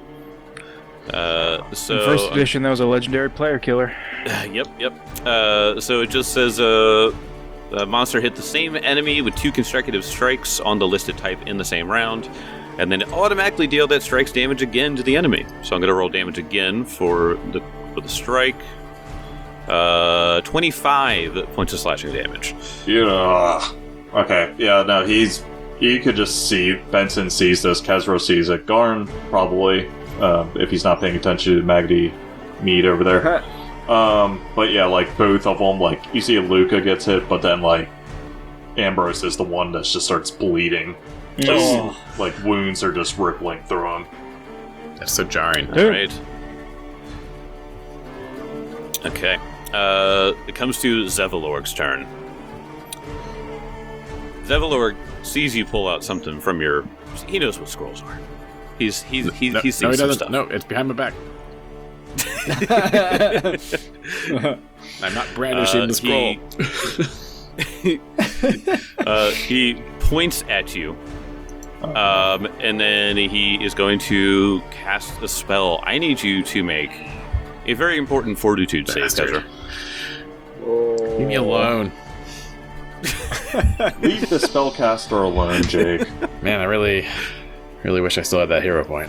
[SPEAKER 1] So
[SPEAKER 5] In first edition, that was a legendary player killer.
[SPEAKER 1] Yep. So it just says the monster hit the same enemy with 2 consecutive strikes on the listed type in the same round, and then automatically deal that strike's damage again to the enemy. So I'm going to roll damage again for the strike. 25 points of slashing damage.
[SPEAKER 4] Yeah. Okay. Yeah. No. You could just see Benson sees this. Kezro sees it. Garn probably, if he's not paying attention to Magdy Mead over there. But yeah, like both of them, like you see Luca gets hit, but then like Ambrose is the one that just starts bleeding. Just, like wounds are just rippling through him.
[SPEAKER 2] That's so jarring.
[SPEAKER 1] All right. Okay. It comes to Zevalorg's turn. Zevalorg sees you pull out something from your. He knows what scrolls are. He's seen
[SPEAKER 2] he
[SPEAKER 1] some
[SPEAKER 2] doesn't.
[SPEAKER 1] stuff.
[SPEAKER 2] No, it's behind my back. I'm not brandishing the scroll.
[SPEAKER 1] He points at you, and then he is going to cast a spell. I need you to make a very important fortitude save, Kezra.
[SPEAKER 2] Leave me alone.
[SPEAKER 4] Leave the spellcaster alone, Jake.
[SPEAKER 2] Man, I really wish I still had that hero point.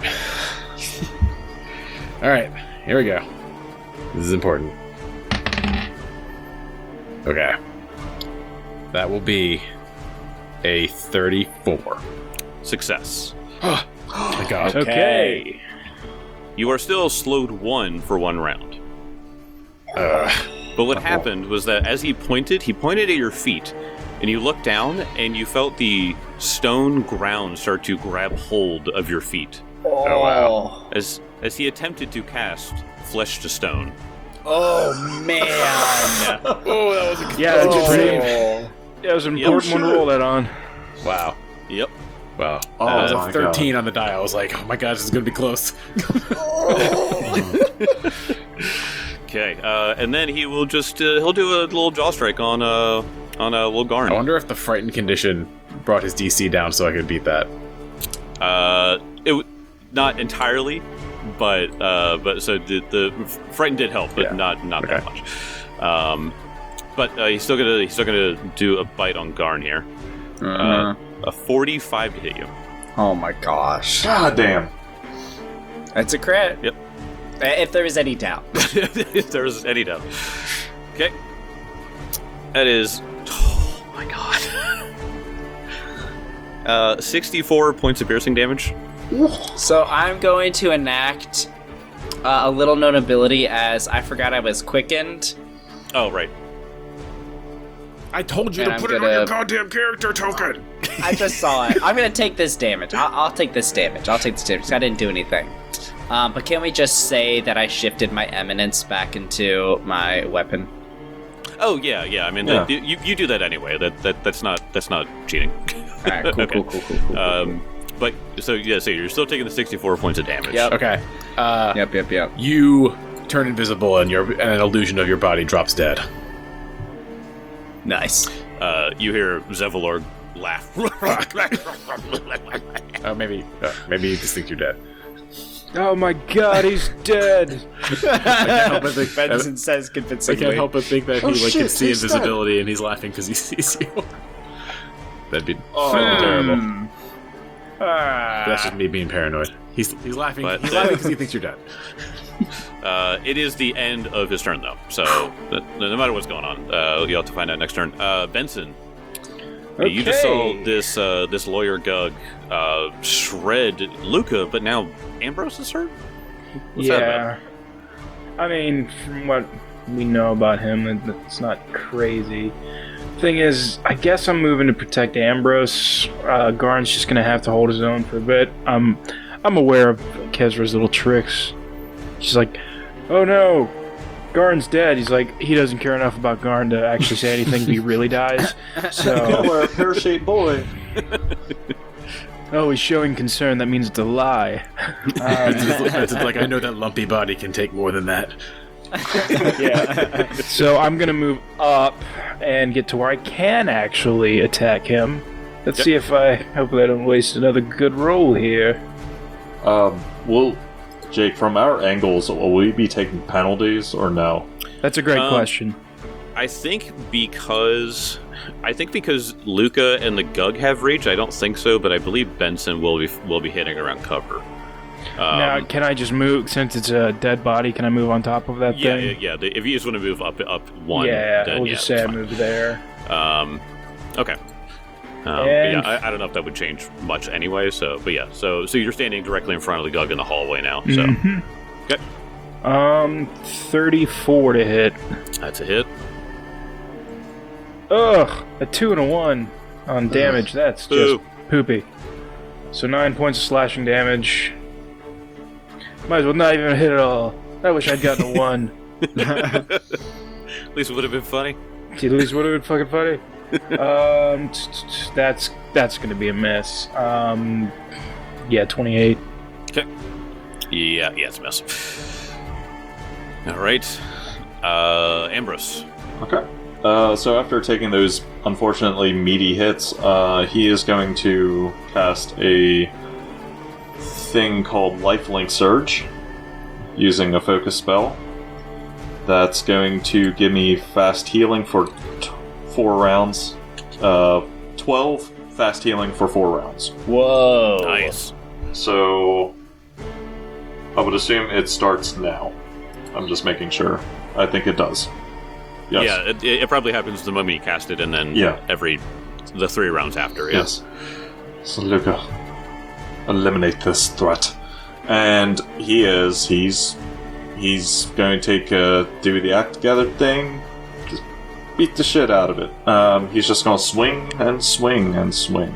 [SPEAKER 2] Alright, here we go. This is important. Okay. That will be a 34.
[SPEAKER 1] Success.
[SPEAKER 2] Oh my god.
[SPEAKER 5] Okay.
[SPEAKER 1] You are still slowed 1 for 1 round. But what happened was that as he pointed at your feet, and you looked down, and you felt the stone ground start to grab hold of your feet.
[SPEAKER 2] Oh wow.
[SPEAKER 1] As he attempted to cast Flesh to Stone.
[SPEAKER 3] Oh man!
[SPEAKER 2] Oh, that was a good
[SPEAKER 5] Yeah, that's pretty.
[SPEAKER 3] Oh.
[SPEAKER 5] Yeah, it was an important one to roll that on.
[SPEAKER 2] Wow.
[SPEAKER 1] Yep.
[SPEAKER 2] Wow.
[SPEAKER 4] Oh,
[SPEAKER 2] That was
[SPEAKER 4] my
[SPEAKER 2] a 13 on the die. I was like, oh my god, this is going to be close.
[SPEAKER 1] Okay, and then he will just he'll do a little jaw strike on little Garn.
[SPEAKER 2] I wonder if the frightened condition brought his DC down so I could beat that.
[SPEAKER 1] Not entirely, but so the frightened did help, but
[SPEAKER 2] Yeah.
[SPEAKER 1] not
[SPEAKER 2] Okay.
[SPEAKER 1] that much. But he's still gonna do a bite on Garn here. A 45 to hit you.
[SPEAKER 3] Oh my gosh!
[SPEAKER 4] God damn.
[SPEAKER 3] That's a crit.
[SPEAKER 1] Yep.
[SPEAKER 3] If there is any doubt.
[SPEAKER 1] If there's any doubt. Okay. That is. Oh my god. 64 points of piercing damage.
[SPEAKER 3] So I'm going to enact a little known ability as I forgot I was quickened.
[SPEAKER 1] Oh, right.
[SPEAKER 2] I told you
[SPEAKER 3] And
[SPEAKER 2] to
[SPEAKER 3] I'm
[SPEAKER 2] put it on
[SPEAKER 3] gonna-
[SPEAKER 2] your goddamn character token.
[SPEAKER 3] I just saw it. I'm going to take this damage. I'll take this damage. I'll take this damage 'cause I didn't do anything. But can we just say that I shifted my eminence back into my weapon?
[SPEAKER 1] Oh, yeah. I mean,
[SPEAKER 4] Yeah.
[SPEAKER 1] you do that anyway. That's not cheating.
[SPEAKER 3] All right, cool,
[SPEAKER 1] Okay.
[SPEAKER 3] cool.
[SPEAKER 1] But so you're still taking the 64 points of damage.
[SPEAKER 3] Yep.
[SPEAKER 2] Okay.
[SPEAKER 3] Yep.
[SPEAKER 2] You turn invisible and an illusion of your body drops dead.
[SPEAKER 3] Nice.
[SPEAKER 1] You hear Zevlor laugh.
[SPEAKER 2] Maybe you just think you're dead.
[SPEAKER 5] Oh my god, he's dead!
[SPEAKER 2] I can't help but think,
[SPEAKER 3] Benson says
[SPEAKER 2] I
[SPEAKER 3] convincingly.
[SPEAKER 2] can't help but think that
[SPEAKER 4] Oh,
[SPEAKER 2] he can
[SPEAKER 4] shit,
[SPEAKER 2] see
[SPEAKER 4] he's
[SPEAKER 2] invisibility and he's laughing because he sees you. That'd be
[SPEAKER 4] Oh.
[SPEAKER 2] terrible.
[SPEAKER 3] Ah.
[SPEAKER 2] That's just me being paranoid. He's laughing.
[SPEAKER 1] But-
[SPEAKER 2] He's laughing because he thinks you're dead.
[SPEAKER 1] It is the end of his turn, though. So no matter what's going on, you'll have to find out next turn. Benson, you just saw this lawyer Gug shred Luca, but now Ambrose is hurt? What's that about?
[SPEAKER 5] Yeah. I mean, from what we know about him, it's not crazy. Thing is, I guess I'm moving to protect Ambrose. Garn's just gonna have to hold his own for a bit. I'm aware of Kezra's little tricks. She's like, oh no, Garn's dead. He's like, he doesn't care enough about Garn to actually say anything if he really dies. So,
[SPEAKER 4] We're a pear-shaped boy.
[SPEAKER 5] oh, he's showing concern. That means it's a lie.
[SPEAKER 2] It's like, I know that lumpy body can take more than that.
[SPEAKER 3] Yeah.
[SPEAKER 5] So I'm gonna move up and get to where I can actually attack him. Let's see if hopefully I don't waste another good roll here.
[SPEAKER 4] Well, Jake, from our angles, will we be taking penalties or no?
[SPEAKER 5] That's a great question.
[SPEAKER 1] I think because Luca and the Gug have reach, I don't think so, but I believe Benson will be hitting around cover.
[SPEAKER 5] Now, can I just move, since it's a dead body, can I move on top of that thing?
[SPEAKER 1] Yeah. If you just want to move up one,
[SPEAKER 5] Yeah,
[SPEAKER 1] then,
[SPEAKER 5] we'll just say I
[SPEAKER 1] that's fine.
[SPEAKER 5] moved there.
[SPEAKER 1] Okay.
[SPEAKER 5] And-
[SPEAKER 1] Yeah, I don't know if that would change much anyway. So, but yeah, so you're standing directly in front of the Gug in the hallway now. So, okay,
[SPEAKER 5] 34 to hit.
[SPEAKER 1] that's a hit.
[SPEAKER 5] Ugh, a 2 and a 1 on damage. That's
[SPEAKER 1] Boo.
[SPEAKER 5] just poopy. So 9 points of slashing damage. Might as well not even hit at all. I wish I'd gotten a 1.
[SPEAKER 1] At least it would have been funny.
[SPEAKER 5] At least would have been fucking funny. That's gonna be a miss. Yeah, 28.
[SPEAKER 1] Yeah, it's a miss. All right, Ambrose.
[SPEAKER 4] Okay. So after taking those unfortunately meaty hits, he is going to cast a thing called Lifelink Surge using a focus spell. That's going to give me fast healing for 4 rounds. 12 fast healing for 4 rounds.
[SPEAKER 3] Whoa.
[SPEAKER 1] Nice.
[SPEAKER 4] So I would assume it starts now. I'm just making sure. I think it does. Yes.
[SPEAKER 1] Yeah, it probably happens the moment you cast it, and then
[SPEAKER 4] Yeah.
[SPEAKER 1] the 3 rounds after. Yeah.
[SPEAKER 4] Yes. So Luca, eliminate this threat. And he's going to do the act together thing. Just beat the shit out of it. He's just gonna swing and swing and swing.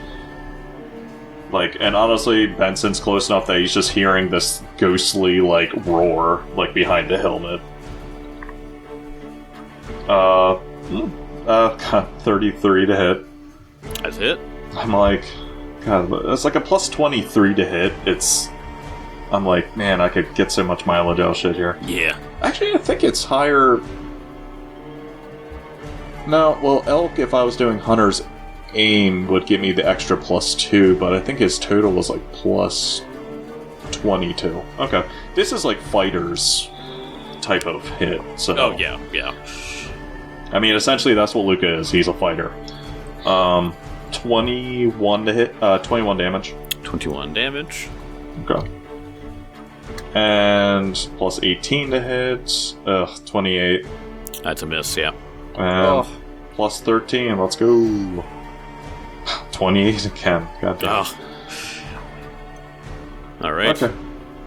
[SPEAKER 4] And honestly, Benson's close enough that he's just hearing this ghostly, roar, behind the helmet. God, 33 to hit.
[SPEAKER 1] That's it.
[SPEAKER 4] I'm like, God, it's like a plus 23 to hit. I'm like, man, I could get so much mileage out of shit here.
[SPEAKER 1] Yeah.
[SPEAKER 4] Actually, I think it's higher. No, well, Elk, if I was doing Hunter's Aim, would give me the extra +2, but I think his total was like plus 22. Okay. This is like Fighter's type of hit, so...
[SPEAKER 1] Oh, yeah.
[SPEAKER 4] I mean, essentially, that's what Luca is. He's a fighter. 21 to hit. 21 damage.
[SPEAKER 1] 21 damage.
[SPEAKER 4] Okay. And plus 18 to hit. 28.
[SPEAKER 1] That's a miss, yeah.
[SPEAKER 4] And plus 13. Let's go. 28 again. God damn.
[SPEAKER 1] Oh. All right.
[SPEAKER 4] Okay.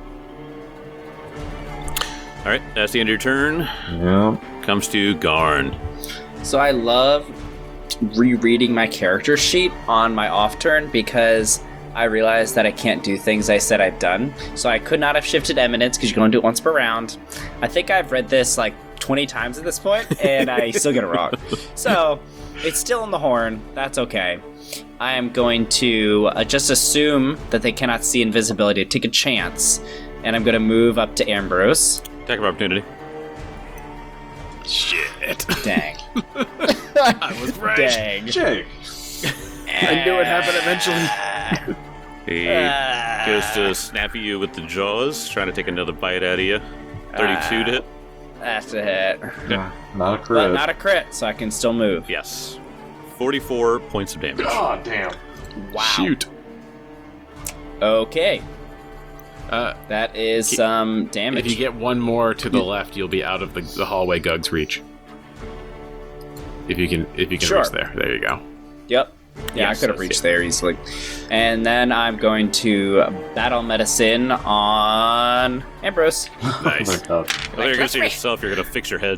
[SPEAKER 1] All right, that's the end of your turn.
[SPEAKER 4] Yeah.
[SPEAKER 1] Comes to Garn.
[SPEAKER 3] So I love rereading my character sheet on my off turn because I realized that I can't do things I said I've done. So I could not have shifted Eminence because you can only do it once per round. I think I've read this like 20 times at this point, and I still get it wrong. So it's still in the horn. That's okay. I am going to just assume that they cannot see invisibility, take a chance, and I'm going to move up to Ambrose.
[SPEAKER 1] Attack of opportunity.
[SPEAKER 2] Shit.
[SPEAKER 3] Dang.
[SPEAKER 2] I was right.
[SPEAKER 3] Dang.
[SPEAKER 4] Jake.
[SPEAKER 2] I knew it happened eventually.
[SPEAKER 1] He goes to snap at you with the jaws, trying to take another bite out of you. 32 to hit.
[SPEAKER 3] That's a hit.
[SPEAKER 4] Not a crit.
[SPEAKER 3] But not a crit, so I can still move.
[SPEAKER 1] Yes. 44 points of damage.
[SPEAKER 4] God damn.
[SPEAKER 3] Wow.
[SPEAKER 2] Shoot.
[SPEAKER 3] Okay.
[SPEAKER 2] Uh,
[SPEAKER 3] That is some damage.
[SPEAKER 2] if you get one more to the left, you'll be out of the hallway Gug's reach. If you can
[SPEAKER 3] Sure.
[SPEAKER 2] reach there. There you go.
[SPEAKER 3] Yep. Yeah,
[SPEAKER 1] Yes,
[SPEAKER 3] I could have
[SPEAKER 1] that's
[SPEAKER 3] reached
[SPEAKER 1] it.
[SPEAKER 3] there easily. And then I'm going to battle medicine on Ambrose.
[SPEAKER 2] Nice.
[SPEAKER 4] Oh my God.
[SPEAKER 1] Well, you're going to say yourself, you're going to fix your head.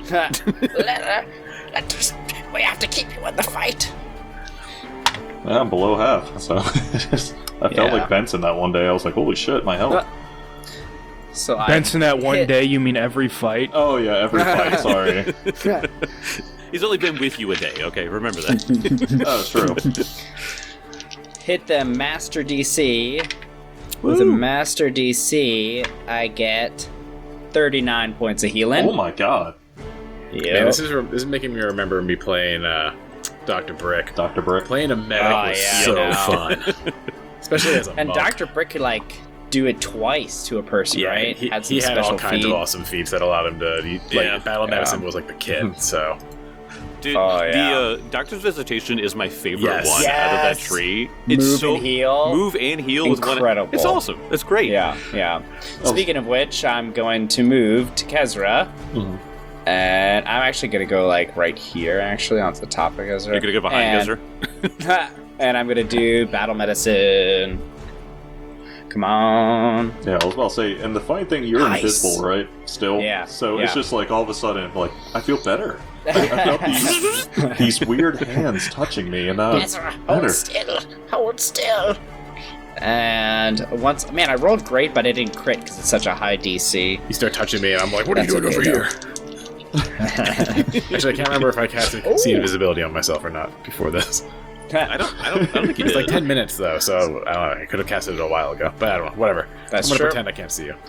[SPEAKER 3] We have to keep you in the fight.
[SPEAKER 4] Yeah, I'm below half. So I felt
[SPEAKER 3] Yeah.
[SPEAKER 4] like Benson that one day. I was like, holy shit, my health.
[SPEAKER 3] So
[SPEAKER 5] Benson, that one
[SPEAKER 3] hit-
[SPEAKER 5] day, you mean every fight?
[SPEAKER 4] Oh yeah, every fight. Sorry.
[SPEAKER 1] He's only been with you a day, okay? Remember that.
[SPEAKER 4] Oh, true.
[SPEAKER 3] hit the master DC. With a master DC, I get 39 points of healing.
[SPEAKER 4] Oh my God,
[SPEAKER 2] Man, this is making me remember me playing Dr. Brick.
[SPEAKER 4] Dr. Brick.
[SPEAKER 2] Playing a medic
[SPEAKER 3] Oh,
[SPEAKER 2] was
[SPEAKER 3] yeah,
[SPEAKER 2] so
[SPEAKER 3] I know.
[SPEAKER 2] fun. Especially as a
[SPEAKER 3] And
[SPEAKER 2] monk.
[SPEAKER 3] Dr. Brick could, like, do it twice to a person,
[SPEAKER 2] Yeah,
[SPEAKER 3] right?
[SPEAKER 2] he
[SPEAKER 3] Had some
[SPEAKER 2] had all
[SPEAKER 3] special
[SPEAKER 2] kinds
[SPEAKER 3] feat.
[SPEAKER 2] of awesome feats that allowed him to...
[SPEAKER 1] Yeah.
[SPEAKER 2] Battle medicine was like the kid, so...
[SPEAKER 1] Dude,
[SPEAKER 3] Oh, yeah.
[SPEAKER 1] the Doctor's Visitation is my favorite
[SPEAKER 2] Yes.
[SPEAKER 1] one out of that
[SPEAKER 3] Yes.
[SPEAKER 1] tree.
[SPEAKER 3] Move and heal.
[SPEAKER 1] Move and heal with one.
[SPEAKER 3] Incredible.
[SPEAKER 1] It's awesome. It's great.
[SPEAKER 3] Yeah, yeah.
[SPEAKER 4] Oh.
[SPEAKER 3] Speaking of which, I'm going to move to Kezra.
[SPEAKER 4] Mhm.
[SPEAKER 3] And I'm actually going to go, like, right here, actually, on the top of Kezra.
[SPEAKER 1] You're gonna go behind
[SPEAKER 3] and,
[SPEAKER 1] Gezra.
[SPEAKER 3] And I'm going to do battle medicine. Come on.
[SPEAKER 4] Yeah, I was about to say, and the funny thing, you're
[SPEAKER 3] Nice.
[SPEAKER 4] invisible, right? Still.
[SPEAKER 3] Yeah,
[SPEAKER 4] So
[SPEAKER 3] yeah.
[SPEAKER 4] it's just like all of a sudden, like I feel better. I felt these weird hands touching me, and now it's
[SPEAKER 3] Kezra,
[SPEAKER 4] better.
[SPEAKER 3] hold still. Hold still. And once, man, I rolled great, but I didn't crit because it's such a high DC.
[SPEAKER 2] You start touching me, and I'm like, what are you
[SPEAKER 3] That's
[SPEAKER 2] doing
[SPEAKER 3] okay,
[SPEAKER 2] over
[SPEAKER 3] though.
[SPEAKER 2] here? Actually, I can't remember if I cast see invisibility on myself or not before this.
[SPEAKER 1] I don't think you
[SPEAKER 2] It's
[SPEAKER 1] did.
[SPEAKER 2] like 10 minutes, though, so I don't know. I could have casted it a while ago. But I don't know. Whatever.
[SPEAKER 3] That's
[SPEAKER 2] I'm going to
[SPEAKER 3] true.
[SPEAKER 2] pretend I can't see you.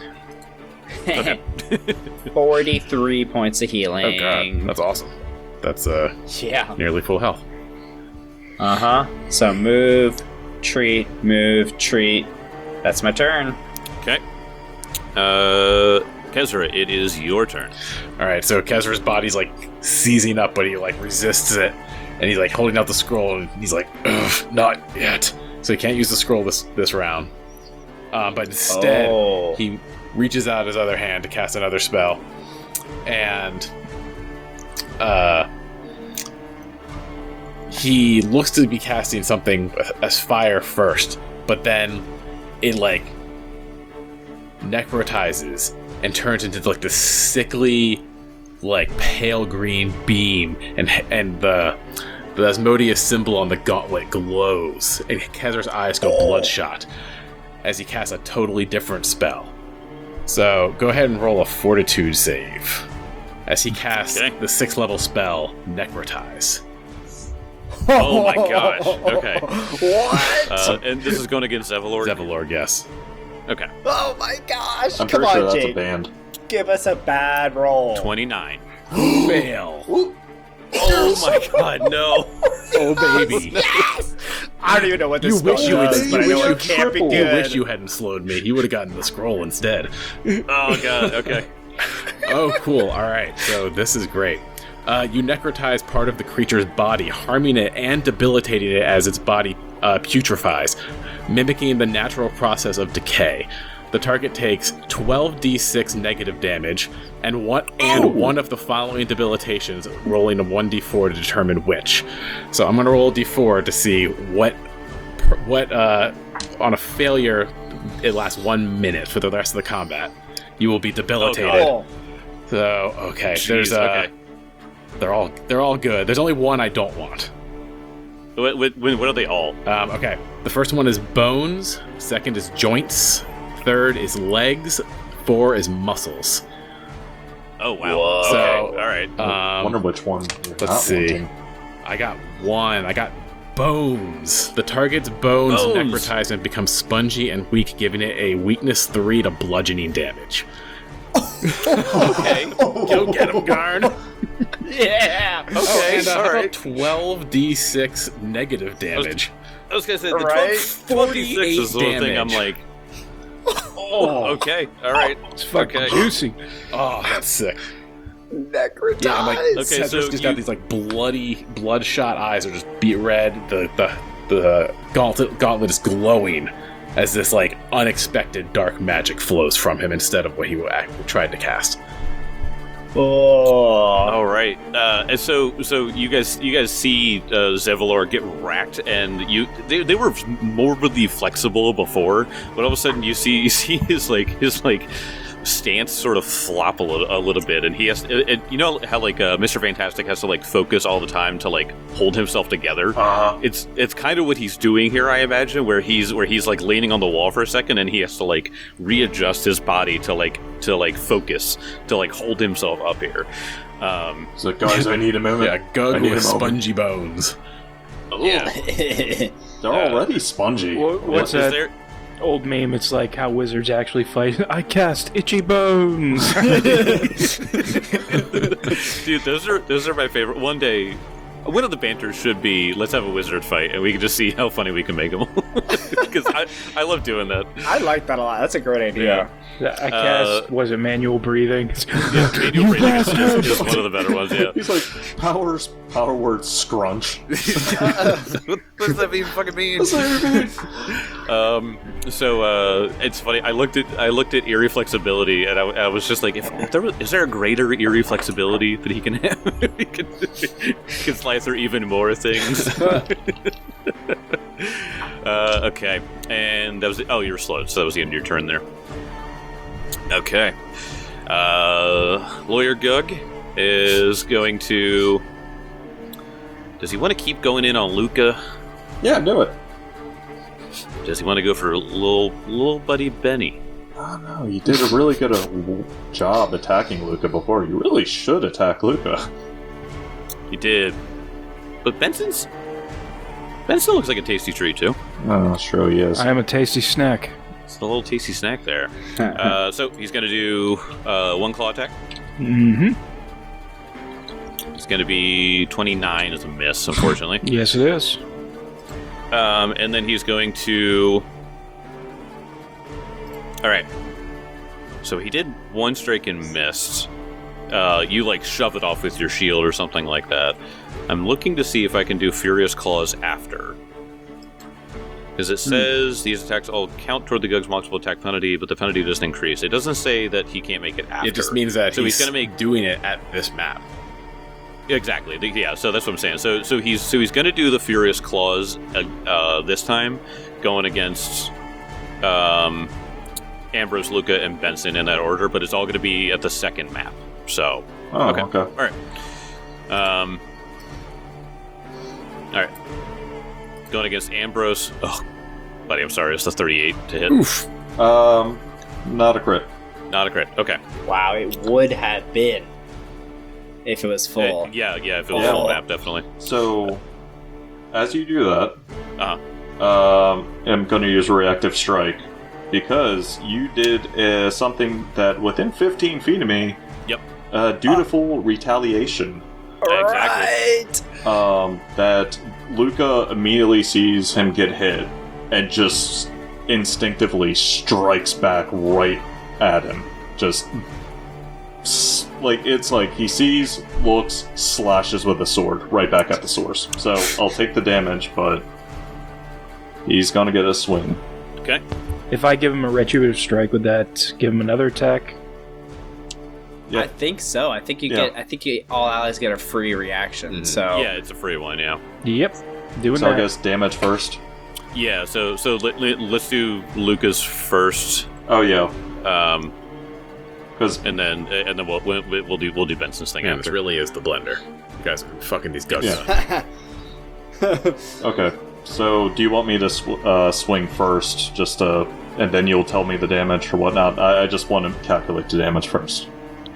[SPEAKER 3] 43 points of healing.
[SPEAKER 2] Oh, God. That's awesome. That's
[SPEAKER 3] Yeah.
[SPEAKER 2] nearly full health.
[SPEAKER 3] So move, treat, move, treat. That's my turn.
[SPEAKER 1] Okay. Kezra, it is your turn.
[SPEAKER 2] All right, so Kezra's body's like seizing up, but he like resists it, and he's like holding out the scroll, and he's like, "Ugh, not yet." So he can't use the scroll this round. But instead, he reaches out his other hand to cast another spell, and he looks to be casting something as fire first, but then it like necrotizes and turns into like this sickly, like pale green beam, and the Asmodeus symbol on the gauntlet glows, and Kezra's eyes go bloodshot as he casts a totally different spell. So go ahead and roll a Fortitude save. as he casts the 6th level spell, Necrotize.
[SPEAKER 1] Oh my gosh. Okay.
[SPEAKER 3] What?
[SPEAKER 1] And this is going against Zevlord?
[SPEAKER 2] Zevlord, yes.
[SPEAKER 1] Okay.
[SPEAKER 3] Oh my gosh!
[SPEAKER 4] I'm
[SPEAKER 3] Come
[SPEAKER 4] pretty sure
[SPEAKER 3] on,
[SPEAKER 4] that's a
[SPEAKER 3] Jade.
[SPEAKER 4] band.
[SPEAKER 3] Give us a bad roll.
[SPEAKER 1] 29.
[SPEAKER 2] Fail.
[SPEAKER 1] Oh my god, no.
[SPEAKER 2] Oh, baby.
[SPEAKER 3] Yes! I don't even know what this
[SPEAKER 2] You
[SPEAKER 3] spell
[SPEAKER 2] wish you
[SPEAKER 3] does,
[SPEAKER 2] had-
[SPEAKER 3] but I
[SPEAKER 2] you
[SPEAKER 3] know
[SPEAKER 2] wish
[SPEAKER 3] it can't be
[SPEAKER 2] You
[SPEAKER 3] good.
[SPEAKER 2] wish you hadn't slowed me. He would have gotten the scroll instead.
[SPEAKER 1] Oh god, okay.
[SPEAKER 2] Oh, cool. All right. So this is great. You necrotize part of the creature's body, harming it and debilitating it as its body putrefies, mimicking the natural process of decay. The target takes 12d6 negative damage and one of the following debilitations, rolling a 1d4 to determine which. So I'm going to roll a d4 to see what on a failure it lasts 1 minute for the rest of the combat. You will be debilitated.
[SPEAKER 3] Oh,
[SPEAKER 2] So okay,
[SPEAKER 1] Jeez, okay.
[SPEAKER 2] they're all good. There's only one I don't want.
[SPEAKER 1] What are they all?
[SPEAKER 2] Okay, the first one is bones. Second is joints. Third is legs. 4 is muscles.
[SPEAKER 1] Oh wow.
[SPEAKER 3] Whoa.
[SPEAKER 1] Okay,
[SPEAKER 2] So,
[SPEAKER 1] alright.
[SPEAKER 4] I wonder which one you're
[SPEAKER 2] let's
[SPEAKER 4] not
[SPEAKER 2] see.
[SPEAKER 4] wanting.
[SPEAKER 2] I got one. I got bones. The target's bones necrotizement becomes spongy and weak, giving it a weakness 3 to bludgeoning damage.
[SPEAKER 1] Okay.
[SPEAKER 2] Go get him, Garn.
[SPEAKER 3] yeah!
[SPEAKER 1] Okay,
[SPEAKER 2] And how about
[SPEAKER 1] alright.
[SPEAKER 2] 12d6 negative damage?
[SPEAKER 1] I was gonna say, the
[SPEAKER 3] Right?
[SPEAKER 1] 26 is the one thing I'm
[SPEAKER 2] damage.
[SPEAKER 1] like, oh, okay, alright.
[SPEAKER 5] It's fucking
[SPEAKER 1] Okay.
[SPEAKER 5] juicy.
[SPEAKER 2] Oh, that's sick.
[SPEAKER 3] Necrotize!
[SPEAKER 2] Yeah, I'm like,
[SPEAKER 1] Okay,
[SPEAKER 2] Cedric's
[SPEAKER 1] so
[SPEAKER 2] just
[SPEAKER 1] you-
[SPEAKER 2] got these like bloodshot eyes are just beet red. The gauntlet is glowing as this like unexpected dark magic flows from him instead of what he tried to cast.
[SPEAKER 3] Oh.
[SPEAKER 1] All right. And so you guys see Zevlor get racked, and they were morbidly flexible before, but all of a sudden you see his stance sort of flop a little bit, and he has you know how like Mr. Fantastic has to like focus all the time to like hold himself together. It's kind of what he's doing here, I imagine, where he's like leaning on the wall for a second, and he has to like readjust his body to focus to like hold himself up here.
[SPEAKER 4] So guys, I need a moment.
[SPEAKER 2] Yeah,
[SPEAKER 4] I
[SPEAKER 2] Gug
[SPEAKER 4] need
[SPEAKER 2] with
[SPEAKER 4] a moment.
[SPEAKER 2] spongy bones.
[SPEAKER 1] Yeah.
[SPEAKER 4] They're already spongy.
[SPEAKER 5] What's
[SPEAKER 1] Is
[SPEAKER 5] that
[SPEAKER 1] there?
[SPEAKER 5] old meme? It's like how wizards actually fight. I cast itchy bones.
[SPEAKER 1] Dude, those are my favorite. One day, one of the banters should be, let's have a wizard fight, and we can just see how funny we can make them. Because I love doing that.
[SPEAKER 3] I like that a lot. That's a great idea.
[SPEAKER 5] I cast, was it manual breathing?
[SPEAKER 1] Manual breathing is one of the better ones, yeah.
[SPEAKER 4] He's like, power word scrunch.
[SPEAKER 1] What does that even fucking mean? So it's funny. I looked at eerie flexibility, and I was just like, is there a greater eerie flexibility that he can have? he can slide through even more things. Okay, and that was you were slowed, so that was the end of your turn there. Okay, Lawyer Gug is going to. Does he want to keep going in on Luca?
[SPEAKER 4] Yeah, do it.
[SPEAKER 1] Does he want to go for little buddy Benny?
[SPEAKER 4] Oh no, you did a really good job attacking Luca before. You really should attack Luca.
[SPEAKER 1] He did, but Benson looks like a tasty treat too.
[SPEAKER 4] Oh, sure he is.
[SPEAKER 5] I am a tasty snack.
[SPEAKER 1] It's a little tasty snack there. So he's going to do one claw attack.
[SPEAKER 5] Mm-hmm.
[SPEAKER 1] It's going to be 29 as a miss, unfortunately.
[SPEAKER 5] Yes, it is.
[SPEAKER 1] And then he's going to. All right. So he did one strike and missed. You like shove it off with your shield or something like that. I'm looking to see if I can do Furious Claws after. Because it says these attacks all count toward the Gug's multiple attack penalty, but the penalty doesn't increase. It doesn't say that he can't make it after.
[SPEAKER 2] It just means that
[SPEAKER 1] so
[SPEAKER 2] he's
[SPEAKER 1] going to make
[SPEAKER 2] doing it at this map.
[SPEAKER 1] exactly. Yeah, so that's what I'm saying. So he's going to do the Furious Claws this time, going against Ambrose, Luca, and Benson in that order, but it's all going to be at the second map. So
[SPEAKER 4] okay.
[SPEAKER 1] all right. All right. Going against Ambrose. Oh, buddy, I'm sorry. It's the 38 to hit.
[SPEAKER 2] Oof.
[SPEAKER 4] Not a crit.
[SPEAKER 1] Not a crit. Okay.
[SPEAKER 3] Wow, it would have been. if it was full.
[SPEAKER 1] Yeah, if it was full map, definitely.
[SPEAKER 4] So, as you do that,
[SPEAKER 1] Uh-huh.
[SPEAKER 4] I'm going to use a reactive strike because you did something that within 15 feet of me.
[SPEAKER 1] Yep.
[SPEAKER 4] Dutiful retaliation.
[SPEAKER 1] Exactly.
[SPEAKER 4] That Luca immediately sees him get hit and just instinctively strikes back right at him. Just it's like he sees, looks, slashes with a sword right back at the source. So I'll take the damage, but he's gonna get a swing.
[SPEAKER 1] Okay.
[SPEAKER 5] If I give him a retributive strike, would that give him another attack?
[SPEAKER 4] Yeah.
[SPEAKER 3] I think so. I think all allies get a free reaction. So
[SPEAKER 1] Yeah, it's a free one, yeah.
[SPEAKER 5] Yep. Doing
[SPEAKER 4] So I
[SPEAKER 5] that.
[SPEAKER 4] guess damage first.
[SPEAKER 1] Yeah, so let's do Lucas first.
[SPEAKER 4] Oh yeah, because
[SPEAKER 1] And then we'll do Benson's thing
[SPEAKER 2] Man, this
[SPEAKER 1] after.
[SPEAKER 2] really is the blender. You guys are fucking these guys.
[SPEAKER 4] Yeah. Okay. So do you want me to swing first, and then you'll tell me the damage or whatnot? I just want to calculate the damage first.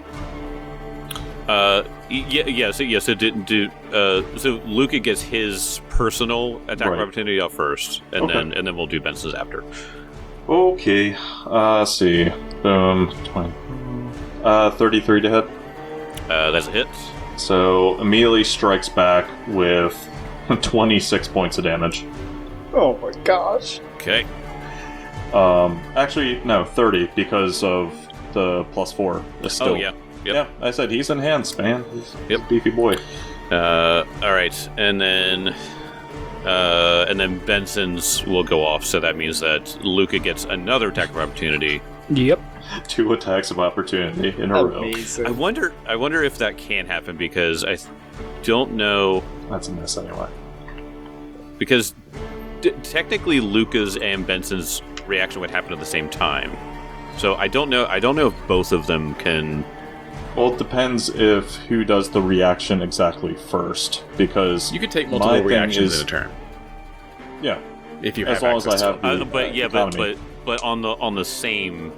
[SPEAKER 1] So Luca gets his personal attack
[SPEAKER 4] Right.
[SPEAKER 1] opportunity out first, and then we'll do Benson's after.
[SPEAKER 4] Okay. Let's see. 20. 33 to hit.
[SPEAKER 1] That's a hit.
[SPEAKER 4] So immediately strikes back with 26 points of damage.
[SPEAKER 3] oh my gosh.
[SPEAKER 1] Okay.
[SPEAKER 4] Actually, no, 30 because of the +4. It's still,
[SPEAKER 1] Oh yeah. Yep.
[SPEAKER 4] Yeah, I said he's enhanced, man. He's
[SPEAKER 1] Yep.
[SPEAKER 4] a beefy boy.
[SPEAKER 1] All right, and then Benson's will go off. So that means that Luca gets another attack of opportunity.
[SPEAKER 5] Yep.
[SPEAKER 4] 2 attacks of opportunity in a row.
[SPEAKER 3] Amazing.
[SPEAKER 1] I wonder if that can happen because I don't know.
[SPEAKER 4] That's a miss anyway.
[SPEAKER 1] Because technically, Luca's and Benson's reaction would happen at the same time. So I don't know if both of them can.
[SPEAKER 4] Well, it depends if who does the reaction exactly first, because
[SPEAKER 2] You could take
[SPEAKER 4] my
[SPEAKER 2] multiple
[SPEAKER 4] thing
[SPEAKER 2] reactions
[SPEAKER 4] is-
[SPEAKER 2] in a turn
[SPEAKER 4] yeah,
[SPEAKER 2] if you
[SPEAKER 4] as
[SPEAKER 2] have
[SPEAKER 4] long as I
[SPEAKER 2] access to
[SPEAKER 4] have
[SPEAKER 2] them.
[SPEAKER 4] the economy.
[SPEAKER 1] But on the same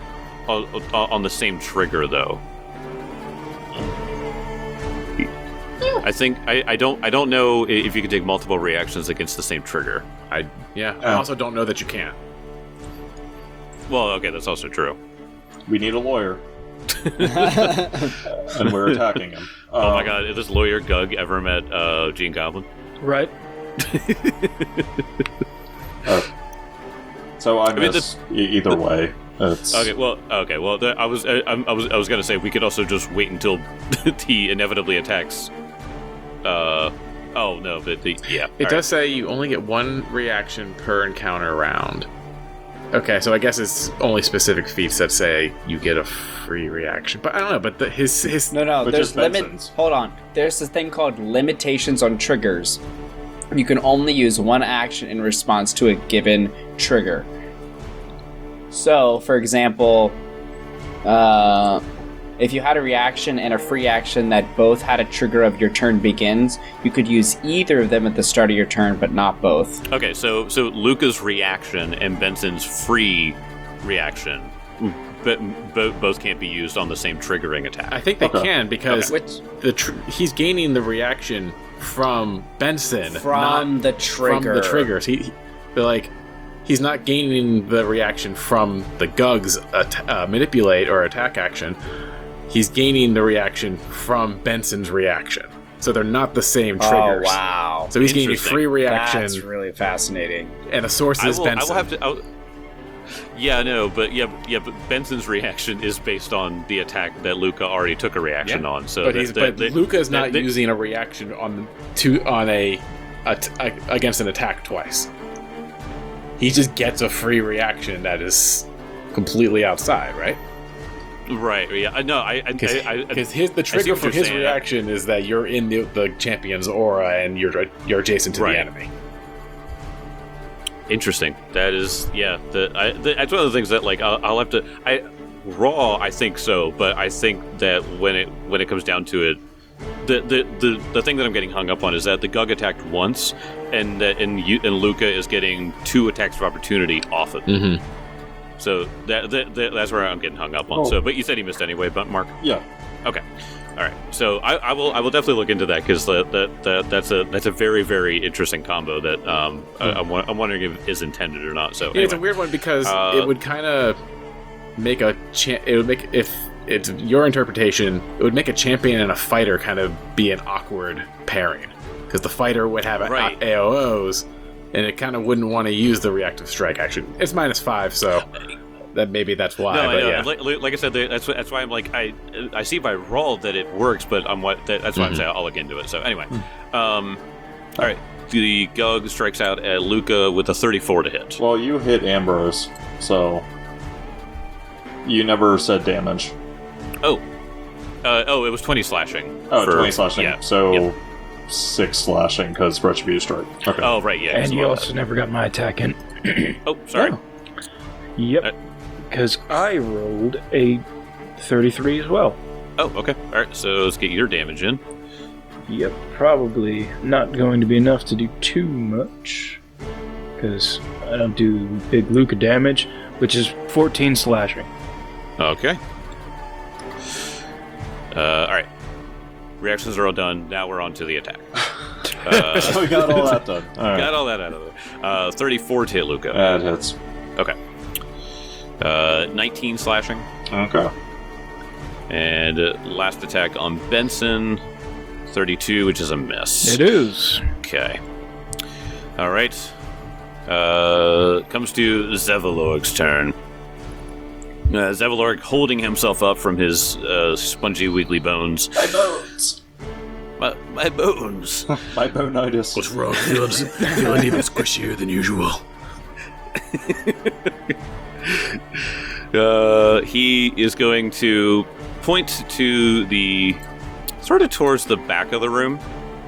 [SPEAKER 1] trigger though. I think I don't know if you can take multiple reactions against the same trigger.
[SPEAKER 2] I
[SPEAKER 4] Oh.
[SPEAKER 2] also don't know that you can.
[SPEAKER 1] Well, okay, that's also true.
[SPEAKER 4] We need a lawyer, and we're attacking him.
[SPEAKER 1] Oh my god, is this lawyer Gug ever met Gene Goblin?
[SPEAKER 5] Right.
[SPEAKER 4] So I
[SPEAKER 1] mean,
[SPEAKER 4] miss either way. It's,
[SPEAKER 1] Okay, well, I was gonna say we could also just wait until he inevitably attacks. Oh no, but yeah.
[SPEAKER 2] It does say you only get one reaction per encounter round. Okay, so I guess it's only specific feats that say you get a free reaction. But I don't know. But his
[SPEAKER 3] No,
[SPEAKER 4] But
[SPEAKER 3] there's
[SPEAKER 4] just
[SPEAKER 3] limit.
[SPEAKER 4] Benson's.
[SPEAKER 3] Hold on. There's this thing called limitations on triggers. You can only use one action in response to a given trigger. So, for example, if you had a reaction and a free action that both had a trigger of your turn begins, you could use either of them at the start of your turn, but not both.
[SPEAKER 1] Okay, so Luca's reaction and Benson's free reaction, but both can't be used on the same triggering attack.
[SPEAKER 2] I think they
[SPEAKER 4] Okay.
[SPEAKER 2] can because
[SPEAKER 3] Which
[SPEAKER 2] he's gaining the reaction from Benson,
[SPEAKER 3] from
[SPEAKER 2] not
[SPEAKER 3] the trigger.
[SPEAKER 2] from the triggers. They're like he's not gaining the reaction from the Gug's manipulate or attack action. He's gaining the reaction from Benson's reaction. So they're not the same triggers.
[SPEAKER 3] Oh wow!
[SPEAKER 2] So he's getting a
[SPEAKER 1] Interesting.
[SPEAKER 2] free reaction,
[SPEAKER 3] That's really fascinating.
[SPEAKER 2] and the source is
[SPEAKER 1] I
[SPEAKER 2] Benson.
[SPEAKER 1] will have to. Yeah, no, but Benson's reaction is based on the attack that Luca already took a reaction
[SPEAKER 2] Yeah.
[SPEAKER 1] on. So
[SPEAKER 2] But Luca's not
[SPEAKER 1] that-
[SPEAKER 2] using a reaction against an attack twice. He just gets a free reaction that is completely outside, right?
[SPEAKER 1] Right? Yeah, no,
[SPEAKER 2] Because the
[SPEAKER 1] I see
[SPEAKER 2] trigger
[SPEAKER 1] what
[SPEAKER 2] for
[SPEAKER 1] you're
[SPEAKER 2] his
[SPEAKER 1] saying.
[SPEAKER 2] reaction is that you're in the champion's aura and you're adjacent to
[SPEAKER 1] Right.
[SPEAKER 2] the enemy.
[SPEAKER 1] Interesting. That is, yeah. That's one of the things that, like, I'll have to. Raw, I think so, but I think that when it comes down to it, the thing that I'm getting hung up on is that the Gug attacked once, and Luca is getting 2 attacks of opportunity off of it.
[SPEAKER 2] Mm-hmm.
[SPEAKER 1] So that's where I'm getting hung up on.
[SPEAKER 4] Oh.
[SPEAKER 1] So, but you said he missed anyway, but Mark.
[SPEAKER 4] Yeah.
[SPEAKER 1] Okay. right. So I will definitely look into that because that's a very, very interesting combo that I'm wondering if is intended or not. So
[SPEAKER 2] Yeah, it's a weird one because it would kind of make it would make, if it's your interpretation, it would make a champion and a fighter kind of be an awkward pairing because the fighter would have
[SPEAKER 1] Right.
[SPEAKER 2] AOOs and it kind of wouldn't want to use the reactive strike action. It's -5, so that maybe that's why.
[SPEAKER 1] No,
[SPEAKER 2] but
[SPEAKER 1] I know.
[SPEAKER 2] yeah.
[SPEAKER 1] Like I said, that's why I'm like I see by roll that it works, but that's why I'm saying I'll look into it. So anyway, all right. The Gug strikes out at Luca with a 34 to hit.
[SPEAKER 4] Well, you hit Ambrose, so you never said damage.
[SPEAKER 1] It was 20 slashing.
[SPEAKER 4] Oh, 20 slashing.
[SPEAKER 1] Yeah.
[SPEAKER 4] So
[SPEAKER 1] Yep.
[SPEAKER 4] 6 slashing because Retributive Strike. Okay.
[SPEAKER 1] Oh, right. Yeah.
[SPEAKER 5] And you also never got my attack in.
[SPEAKER 1] Oh, sorry.
[SPEAKER 5] Yep. Because I rolled a 33 as well.
[SPEAKER 1] Oh, okay. All right. So let's get your damage in.
[SPEAKER 5] Yep, probably not going to be enough to do too much. Because I don't do big Luca damage, which is 14 slashing.
[SPEAKER 1] Okay. All right. Reactions are all done. Now we're on to the attack.
[SPEAKER 4] So we got all that done. All right.
[SPEAKER 1] Got all that out of it. 34 to hit Luca.
[SPEAKER 4] That hits.
[SPEAKER 1] Okay. 19 slashing.
[SPEAKER 4] Okay.
[SPEAKER 1] And last attack on Benson. 32, which is a miss.
[SPEAKER 5] It is.
[SPEAKER 1] Okay. All right. Comes to Zevalorg's turn. Zevalorg holding himself up from his spongy, wiggly bones.
[SPEAKER 4] My bones.
[SPEAKER 1] My bones.
[SPEAKER 4] My bonitis.
[SPEAKER 2] What's wrong? Feeling even squishier than usual.
[SPEAKER 1] He is going to point to the sort of towards the back of the room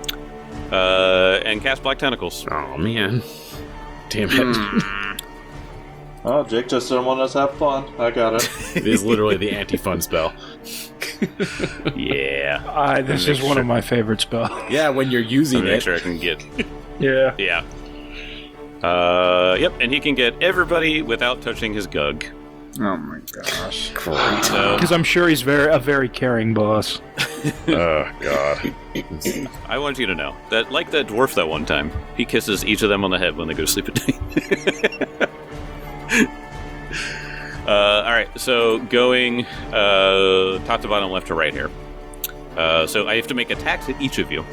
[SPEAKER 1] and cast Black Tentacles.
[SPEAKER 2] Oh man, damn it!
[SPEAKER 4] Oh, Jake just didn't want us to have fun. I got it.
[SPEAKER 2] It is literally the anti-fun spell.
[SPEAKER 1] Yeah.
[SPEAKER 5] This is one of my favorite spells.
[SPEAKER 2] Yeah, when you're using
[SPEAKER 1] Make
[SPEAKER 2] it.
[SPEAKER 1] sure I can get.
[SPEAKER 5] Yeah.
[SPEAKER 1] Yeah. Yep, and he can get everybody without touching his Gug.
[SPEAKER 3] Oh my gosh.
[SPEAKER 1] So
[SPEAKER 5] Because I'm sure he's a very caring boss.
[SPEAKER 2] Oh god.
[SPEAKER 1] I want you to know that, like that dwarf that one time, he kisses each of them on the head when they go to sleep at night. All right, so going top to bottom, left to right here. So I have to make attacks at each of you.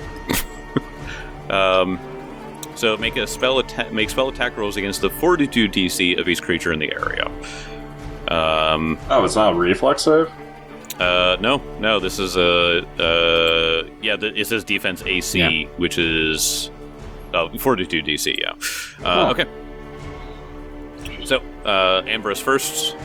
[SPEAKER 1] So make spell attack rolls against the Fortitude DC of each creature in the area.
[SPEAKER 4] Oh, it's not a reflex save?
[SPEAKER 1] No. This is it says defense AC, which is Fortitude DC. Yeah. Okay. So Ambrose first.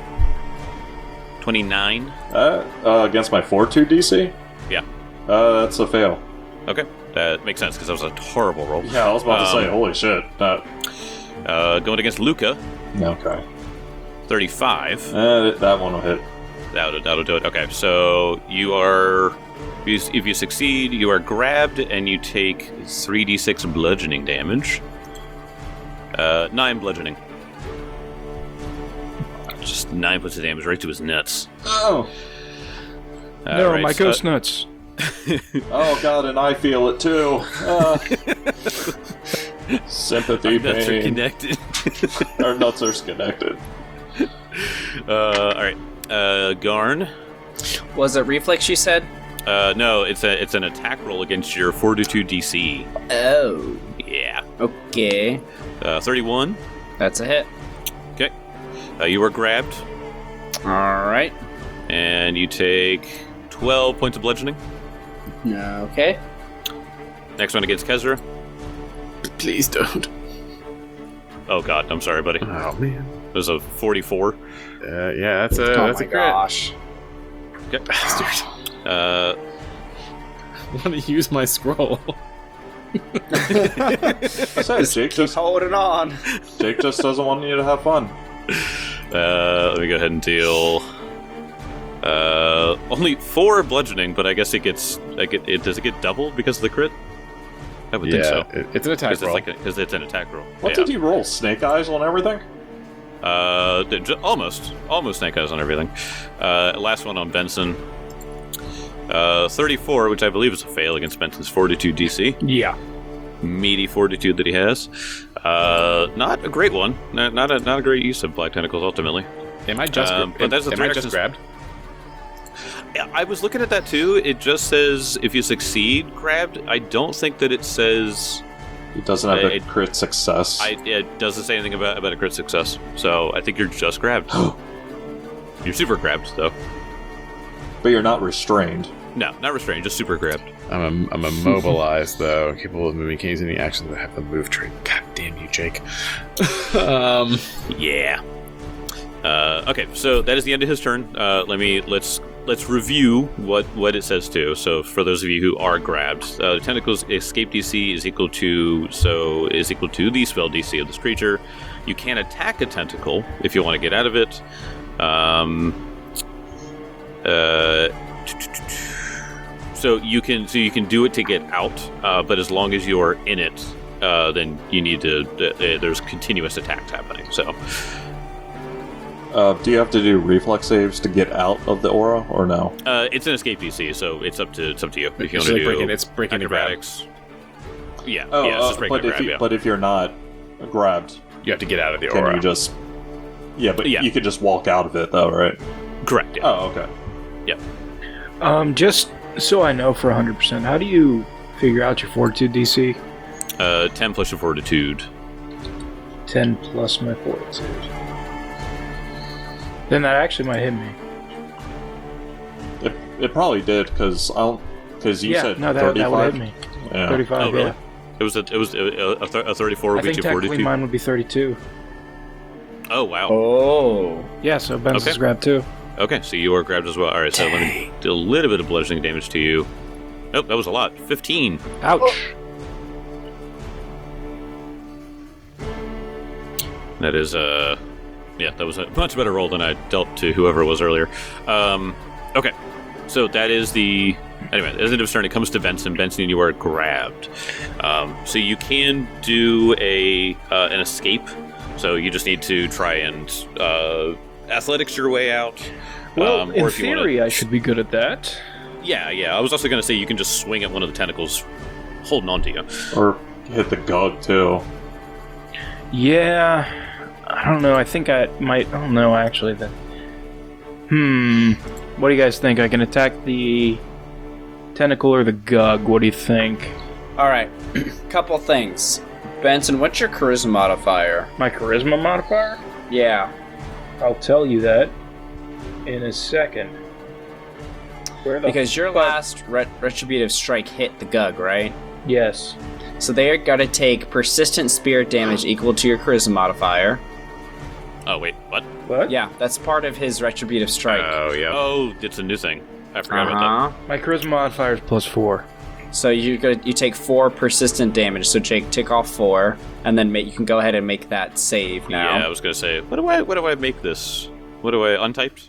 [SPEAKER 1] 29.
[SPEAKER 4] Against my Fortitude DC?
[SPEAKER 1] Yeah.
[SPEAKER 4] That's a fail.
[SPEAKER 1] Okay, that makes sense because that was a horrible roll.
[SPEAKER 4] Yeah, I was about to say, holy shit.
[SPEAKER 1] Going against Luca.
[SPEAKER 4] Okay.
[SPEAKER 1] 35.
[SPEAKER 4] That one will hit.
[SPEAKER 1] That'll do it. Okay, so you are. If you succeed, you are grabbed and you take 3d6 bludgeoning damage. 9 bludgeoning. Just 9 points of damage right to his nuts.
[SPEAKER 4] Oh!
[SPEAKER 5] No,
[SPEAKER 1] right,
[SPEAKER 5] my ghost nuts.
[SPEAKER 4] Oh god, and I feel it too. Sympathy
[SPEAKER 1] nuts are
[SPEAKER 4] pain.
[SPEAKER 1] connected.
[SPEAKER 4] Our nuts are connected.
[SPEAKER 1] Alright. Garn.
[SPEAKER 3] Was it reflex you said?
[SPEAKER 1] No, it's an attack roll against your Fortitude DC.
[SPEAKER 3] Oh.
[SPEAKER 1] Yeah.
[SPEAKER 3] Okay.
[SPEAKER 1] 31.
[SPEAKER 3] That's a hit.
[SPEAKER 1] Okay. You are grabbed,
[SPEAKER 3] Alright.
[SPEAKER 1] and you take 12 points of bludgeoning.
[SPEAKER 3] Okay.
[SPEAKER 1] Next one against Kezra.
[SPEAKER 2] Please don't.
[SPEAKER 1] Oh god, I'm sorry, buddy.
[SPEAKER 2] Oh man.
[SPEAKER 1] It was a 44.
[SPEAKER 2] Yeah, that's a
[SPEAKER 3] Oh
[SPEAKER 2] that's
[SPEAKER 3] my
[SPEAKER 2] a crit.
[SPEAKER 3] gosh.
[SPEAKER 1] Okay.
[SPEAKER 2] Bastard.
[SPEAKER 1] Uh,
[SPEAKER 2] I want to use my scroll.
[SPEAKER 4] I said Jake just
[SPEAKER 3] Holding on.
[SPEAKER 4] doesn't want you to have fun.
[SPEAKER 1] let me go ahead and deal. Only 4 bludgeoning, but I guess does it get doubled because of the crit? I would think so.
[SPEAKER 2] It's an attack roll.
[SPEAKER 1] Because it's an attack roll.
[SPEAKER 4] What
[SPEAKER 1] Yeah.
[SPEAKER 4] did he roll? Snake eyes on everything?
[SPEAKER 1] Almost snake eyes on everything. Last one on Benson. 34, which I believe is a fail against Benson's Fortitude DC.
[SPEAKER 5] Yeah.
[SPEAKER 1] Meaty Fortitude that he has. Not a great one. Not a great use of Black Tentacles, ultimately.
[SPEAKER 2] Am I just,
[SPEAKER 1] but that's
[SPEAKER 2] am I just grabbed?
[SPEAKER 1] I was looking at that too. It just says if you succeed, grabbed. I don't think that it says...
[SPEAKER 4] It doesn't have a crit success.
[SPEAKER 1] It doesn't say anything about a crit success. So I think you're just grabbed. You're super grabbed, though.
[SPEAKER 4] But you're not restrained.
[SPEAKER 1] No, not restrained, just super grabbed.
[SPEAKER 2] I'm immobilized, though. Capable of moving can't use any actions that have the move trait. God damn you, Jake.
[SPEAKER 1] Yeah. Okay, so that is the end of his turn. Let's review what it says too. So for those of you who are grabbed, the tentacle's escape DC is equal to the spell DC of this creature. You can attack a tentacle if you want to get out of it. So you can do it to get out, but as long as you're in it, then you need to. There's continuous attacks happening. So.
[SPEAKER 4] Do you have to do reflex saves to get out of the aura, or no?
[SPEAKER 1] It's an escape DC, so it's up to you. If you want
[SPEAKER 2] It's
[SPEAKER 1] to do
[SPEAKER 2] breaking the grab.
[SPEAKER 1] acrobatics. Yeah,
[SPEAKER 4] Oh,
[SPEAKER 1] yeah, it's just breaking
[SPEAKER 4] but
[SPEAKER 1] the
[SPEAKER 4] if
[SPEAKER 1] grab,
[SPEAKER 4] you,
[SPEAKER 1] yeah.
[SPEAKER 4] but if you're not grabbed,
[SPEAKER 2] You have to get out of the
[SPEAKER 4] can
[SPEAKER 2] aura.
[SPEAKER 4] you just? Yeah, but
[SPEAKER 1] Yeah.
[SPEAKER 4] you could just walk out of it, though, right?
[SPEAKER 1] Correct, yeah.
[SPEAKER 4] Oh, okay.
[SPEAKER 5] Just so I know for 100%, how do you figure out your Fortitude DC?
[SPEAKER 1] 10 plus your fortitude.
[SPEAKER 5] 10 plus my Fortitude. Then that actually might hit me.
[SPEAKER 4] It probably did because you said
[SPEAKER 5] no, that
[SPEAKER 4] 35.
[SPEAKER 5] would hit me.
[SPEAKER 4] Yeah.
[SPEAKER 5] 35,
[SPEAKER 1] Oh, really?
[SPEAKER 5] yeah.
[SPEAKER 1] It was a 34
[SPEAKER 5] I
[SPEAKER 1] would be
[SPEAKER 5] think
[SPEAKER 1] your
[SPEAKER 5] technically
[SPEAKER 1] fortitude.
[SPEAKER 5] mine would be 32.
[SPEAKER 1] Oh wow.
[SPEAKER 3] Oh.
[SPEAKER 5] Yeah, so Benson's
[SPEAKER 1] Okay.
[SPEAKER 5] grabbed too.
[SPEAKER 1] Okay, so you are grabbed as well. All right, so let me do a little bit of bludgeoning damage to you. Nope, that was a lot. 15.
[SPEAKER 5] Ouch.
[SPEAKER 1] That is yeah, that was a much better roll than I dealt to whoever it was earlier. Okay, so that is the... Anyway, as end of turn, it comes to Benson. Benson, you are grabbed. So you can do an escape. So you just need to try and athletics your way out.
[SPEAKER 5] Well, in
[SPEAKER 1] or if you
[SPEAKER 5] theory,
[SPEAKER 1] wanna,
[SPEAKER 5] I should be good at that.
[SPEAKER 1] yeah. I was also going to say you can just swing at one of the tentacles holding on to you.
[SPEAKER 4] Or hit the gug too.
[SPEAKER 5] Yeah, I don't know. I think I might. I don't know, actually. Then. What do you guys think? I can attack the tentacle or the gug? What do you think?
[SPEAKER 3] All right. Couple things. Benson, what's your charisma modifier?
[SPEAKER 5] My charisma modifier?
[SPEAKER 3] Yeah.
[SPEAKER 5] I'll tell you that in a second. Where the
[SPEAKER 3] Because your last retributive strike hit the gug, right?
[SPEAKER 5] Yes.
[SPEAKER 3] So they're gonna take persistent spirit damage equal to your charisma modifier.
[SPEAKER 1] Oh wait, what?
[SPEAKER 5] What?
[SPEAKER 3] Yeah, that's part of his retributive strike.
[SPEAKER 2] Oh, yeah.
[SPEAKER 1] Oh, it's a new thing. I forgot about that.
[SPEAKER 5] My charisma modifier is +4.
[SPEAKER 3] So you take 4 persistent damage. So Jake, tick off 4, and then you can go ahead and make that save now.
[SPEAKER 1] Yeah, I was gonna say, what do I make this? What do I untyped?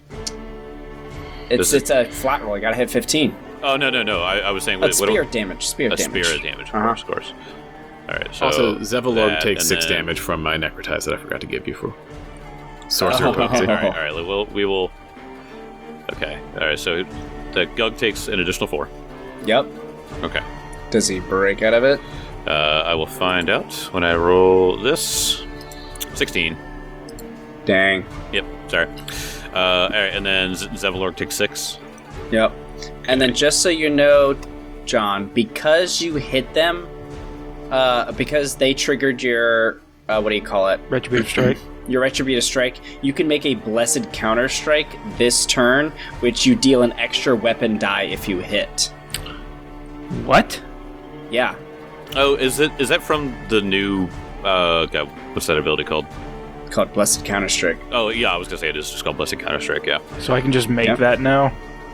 [SPEAKER 3] It's a flat roll. You gotta hit 15.
[SPEAKER 1] Oh no! I was saying
[SPEAKER 3] That's
[SPEAKER 1] what
[SPEAKER 3] spirit damage. Spirit damage.
[SPEAKER 1] Spirit damage, of course. All right. So
[SPEAKER 2] Also, Zevalog
[SPEAKER 1] that,
[SPEAKER 2] takes
[SPEAKER 1] and
[SPEAKER 2] 6
[SPEAKER 1] then-
[SPEAKER 2] damage from my necrotize that I forgot to give you for sorcerer potency.
[SPEAKER 1] All right. We will. Okay. All right. So the gug takes an additional 4.
[SPEAKER 3] Yep.
[SPEAKER 1] Okay.
[SPEAKER 3] Does he break out of it?
[SPEAKER 1] I will find out when I roll this. 16.
[SPEAKER 3] Dang.
[SPEAKER 1] Yep. Sorry. All right, and then Zevalorg takes 6.
[SPEAKER 3] Yep. And then just so you know, John, because you hit them, because they triggered your, what do you call it?
[SPEAKER 5] Retributive strike.
[SPEAKER 3] Your retributive strike, you can make a blessed counter strike this turn, which you deal an extra weapon die if you hit.
[SPEAKER 5] What?
[SPEAKER 3] Yeah.
[SPEAKER 1] Oh, is that from the new? God, what's that ability called?
[SPEAKER 3] Called blessed counter strike.
[SPEAKER 1] Oh yeah, I was gonna say it is just called Blessed Counter Strike. Yeah.
[SPEAKER 5] So I can just make
[SPEAKER 3] Yep.
[SPEAKER 5] that now?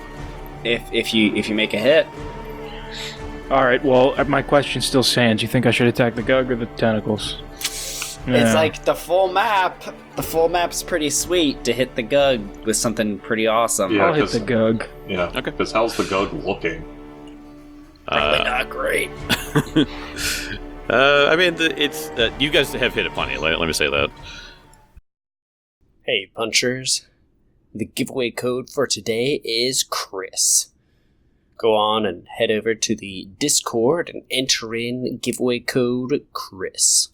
[SPEAKER 3] If you make a hit.
[SPEAKER 5] Alright, well, my question still stands. You think I should attack the gug or the tentacles?
[SPEAKER 3] It's like the full map. The full map's pretty sweet to hit the gug with something pretty awesome.
[SPEAKER 4] Yeah.
[SPEAKER 5] I'll hit
[SPEAKER 4] 'cause-
[SPEAKER 5] the gug.
[SPEAKER 4] Yeah.
[SPEAKER 1] Okay.
[SPEAKER 4] Because how's the gug looking?
[SPEAKER 3] Probably not great.
[SPEAKER 1] I mean, it's you guys have hit it plenty. Let me say that.
[SPEAKER 6] Hey, punchers. The giveaway code for today is Chris. go on and head over to the Discord and enter in giveaway code Chris.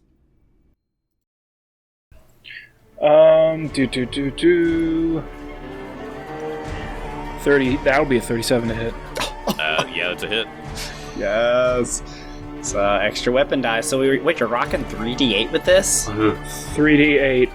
[SPEAKER 5] 30. That'll be a 37 to hit.
[SPEAKER 1] Yeah, that's a hit.
[SPEAKER 3] Yes. It's extra weapon die. So wait, you're rocking 3d8 with this?
[SPEAKER 5] 3d8.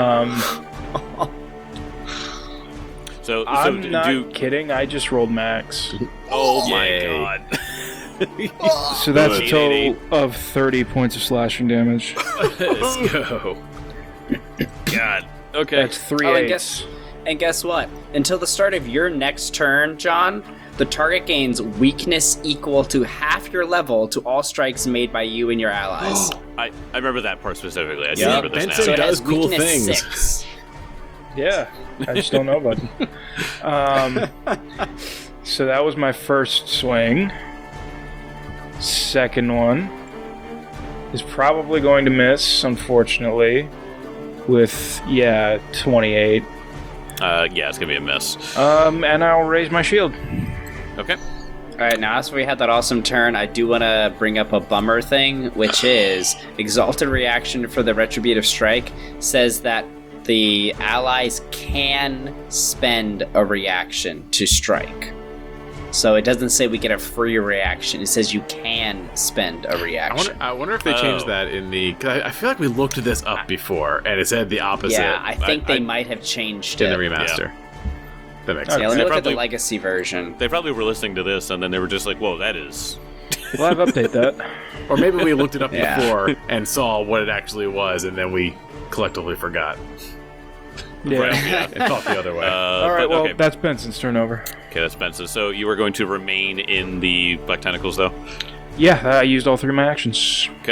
[SPEAKER 1] So
[SPEAKER 5] I'm not kidding. I just rolled max.
[SPEAKER 1] Oh my god.
[SPEAKER 5] So that's a total of 30 points of slashing damage.
[SPEAKER 2] Let's go.
[SPEAKER 1] God. Okay.
[SPEAKER 5] That's 3 eights.
[SPEAKER 3] And guess what? Until the start of your next turn, John, the target gains weakness equal to half your level to all strikes made by you and your allies.
[SPEAKER 1] I remember that part specifically. I do
[SPEAKER 3] Yeah.
[SPEAKER 1] remember this
[SPEAKER 2] Benson
[SPEAKER 1] now.
[SPEAKER 3] it
[SPEAKER 2] does
[SPEAKER 3] has
[SPEAKER 2] cool
[SPEAKER 3] weakness
[SPEAKER 2] things.
[SPEAKER 3] 6.
[SPEAKER 5] Yeah, I just don't know about it. So that was my first swing. Second one is probably going to miss, unfortunately, with, 28.
[SPEAKER 1] Yeah, it's gonna be a miss.
[SPEAKER 5] And I'll raise my shield.
[SPEAKER 1] Okay.
[SPEAKER 3] Alright, now after we had that awesome turn, I do want to bring up a bummer thing, which is Exalted Reaction for the Retributive Strike says that the allies can spend a reaction to strike. So it doesn't say we get a free reaction. It says you can spend a reaction.
[SPEAKER 2] I wonder if they changed that in the... 'cause I feel like we looked this up before, and it said the opposite.
[SPEAKER 3] Yeah, I think they might have changed
[SPEAKER 2] in
[SPEAKER 3] it.
[SPEAKER 2] the remaster. That makes
[SPEAKER 3] Yeah,
[SPEAKER 2] sense.
[SPEAKER 3] let me look at the
[SPEAKER 1] probably-
[SPEAKER 3] legacy version.
[SPEAKER 1] They probably were listening to this and then they were just like, "Whoa, that is."
[SPEAKER 5] Well, I've update that.
[SPEAKER 2] Or maybe we looked it up
[SPEAKER 3] Yeah.
[SPEAKER 2] before and saw what it actually was, and then we collectively forgot
[SPEAKER 5] Yeah.
[SPEAKER 1] Right, yeah.
[SPEAKER 2] and thought the other way.
[SPEAKER 5] All right,
[SPEAKER 1] But,
[SPEAKER 5] well,
[SPEAKER 1] okay.
[SPEAKER 5] that's Benson's turnover.
[SPEAKER 1] Okay, that's Benson. So you were going to remain in the Black Tentacles, though?
[SPEAKER 5] Yeah, I used all 3 of my actions.
[SPEAKER 1] Okay.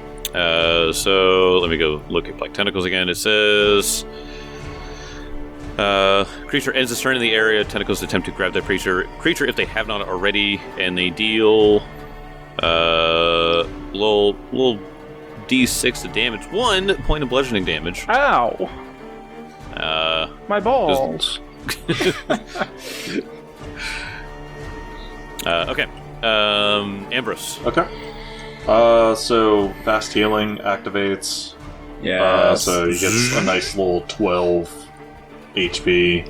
[SPEAKER 1] So let me go look at Black Tentacles again. It says... creature ends its turn in the area. Tentacles attempt to grab that creature if they have not already, and they deal... little D6 of damage. 1 point of bludgeoning damage.
[SPEAKER 5] Ow! My balls.
[SPEAKER 1] Okay. Ambrose.
[SPEAKER 4] Okay. So fast healing activates.
[SPEAKER 3] Yeah.
[SPEAKER 4] So you get a nice little 12 HP.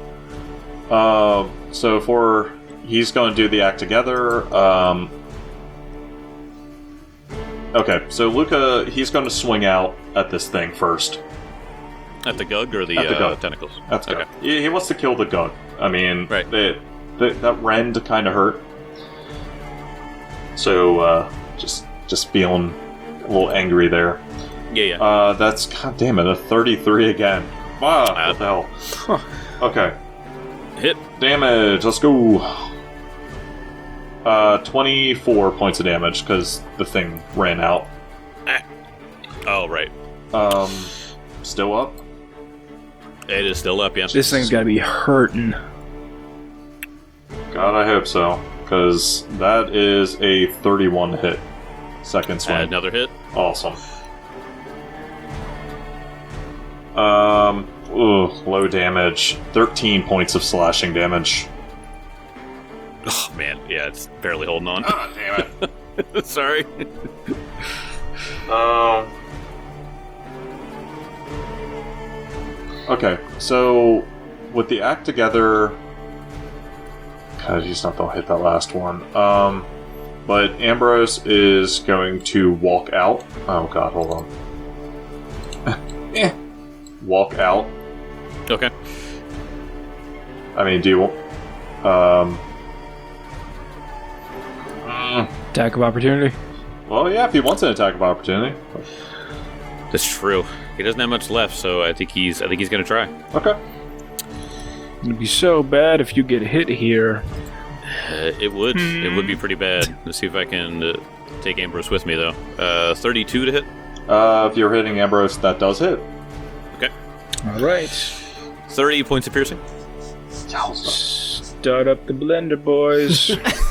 [SPEAKER 4] So he's going to do the act together. Okay, so Luca, he's going to swing out at this thing first.
[SPEAKER 1] At the Gug or the,
[SPEAKER 4] At the Gug.
[SPEAKER 1] Tentacles?
[SPEAKER 4] That's good.
[SPEAKER 1] Okay.
[SPEAKER 4] He wants to kill the Gug. I mean,
[SPEAKER 1] Right.
[SPEAKER 4] that rend kind of hurt. So just feeling a little angry there.
[SPEAKER 1] Yeah.
[SPEAKER 4] That's, god damn it, a 33 again. Wow, what the hell? Okay.
[SPEAKER 1] Hit.
[SPEAKER 4] Damage, let's go. 24 points of damage because the thing ran out.
[SPEAKER 1] Oh, right.
[SPEAKER 4] Still up?
[SPEAKER 1] It is still up, yeah.
[SPEAKER 5] This thing's gotta be hurting.
[SPEAKER 4] God, I hope so. Because that is a 31 hit. Second swing.
[SPEAKER 1] Another hit.
[SPEAKER 4] Awesome. Low damage. 13 points of slashing damage.
[SPEAKER 1] Oh, man. Yeah, it's barely holding on.
[SPEAKER 4] Ah, damn it.
[SPEAKER 1] Sorry.
[SPEAKER 4] Okay, so with the act together, God, he's not gonna hit that last one. But Ambrose is going to walk out. Oh God, hold on. Walk out.
[SPEAKER 1] Okay.
[SPEAKER 4] I mean, do you want?
[SPEAKER 5] Attack of opportunity.
[SPEAKER 4] Well, yeah, if he wants an attack of opportunity.
[SPEAKER 1] That's true. He doesn't have much left, so I think he's gonna try.
[SPEAKER 4] Okay.
[SPEAKER 5] It'd be so bad if you get hit here.
[SPEAKER 1] It would be pretty bad. Let's see if I can take Ambrose with me, though. 32 to hit.
[SPEAKER 4] If you're hitting Ambrose, that does hit.
[SPEAKER 1] Okay.
[SPEAKER 5] All right.
[SPEAKER 1] 30 points of piercing.
[SPEAKER 5] Start up the blender, boys.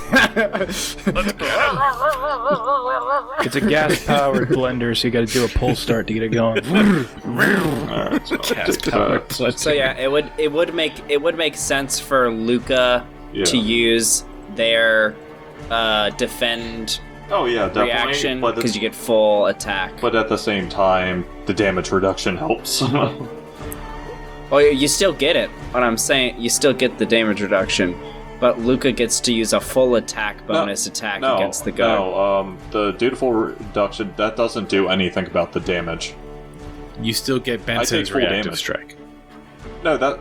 [SPEAKER 5] It's a gas-powered blender, so you got to do a pull start to get it going.
[SPEAKER 4] Alright, so
[SPEAKER 3] So yeah, it would make sense for Luca
[SPEAKER 4] Yeah.
[SPEAKER 3] to use their defend
[SPEAKER 4] Oh yeah, definitely.
[SPEAKER 3] reaction
[SPEAKER 4] But
[SPEAKER 3] because you get full attack.
[SPEAKER 4] But at the same time, the damage reduction helps.
[SPEAKER 3] Well, you still get it. What I'm saying, you still get the damage reduction, but Luca gets to use a full attack bonus attack against the guy.
[SPEAKER 4] No, the dutiful reduction, that doesn't do anything about the damage.
[SPEAKER 2] You still get Benson's
[SPEAKER 4] full
[SPEAKER 2] reactive
[SPEAKER 4] damage.
[SPEAKER 2] strike.
[SPEAKER 4] No, that...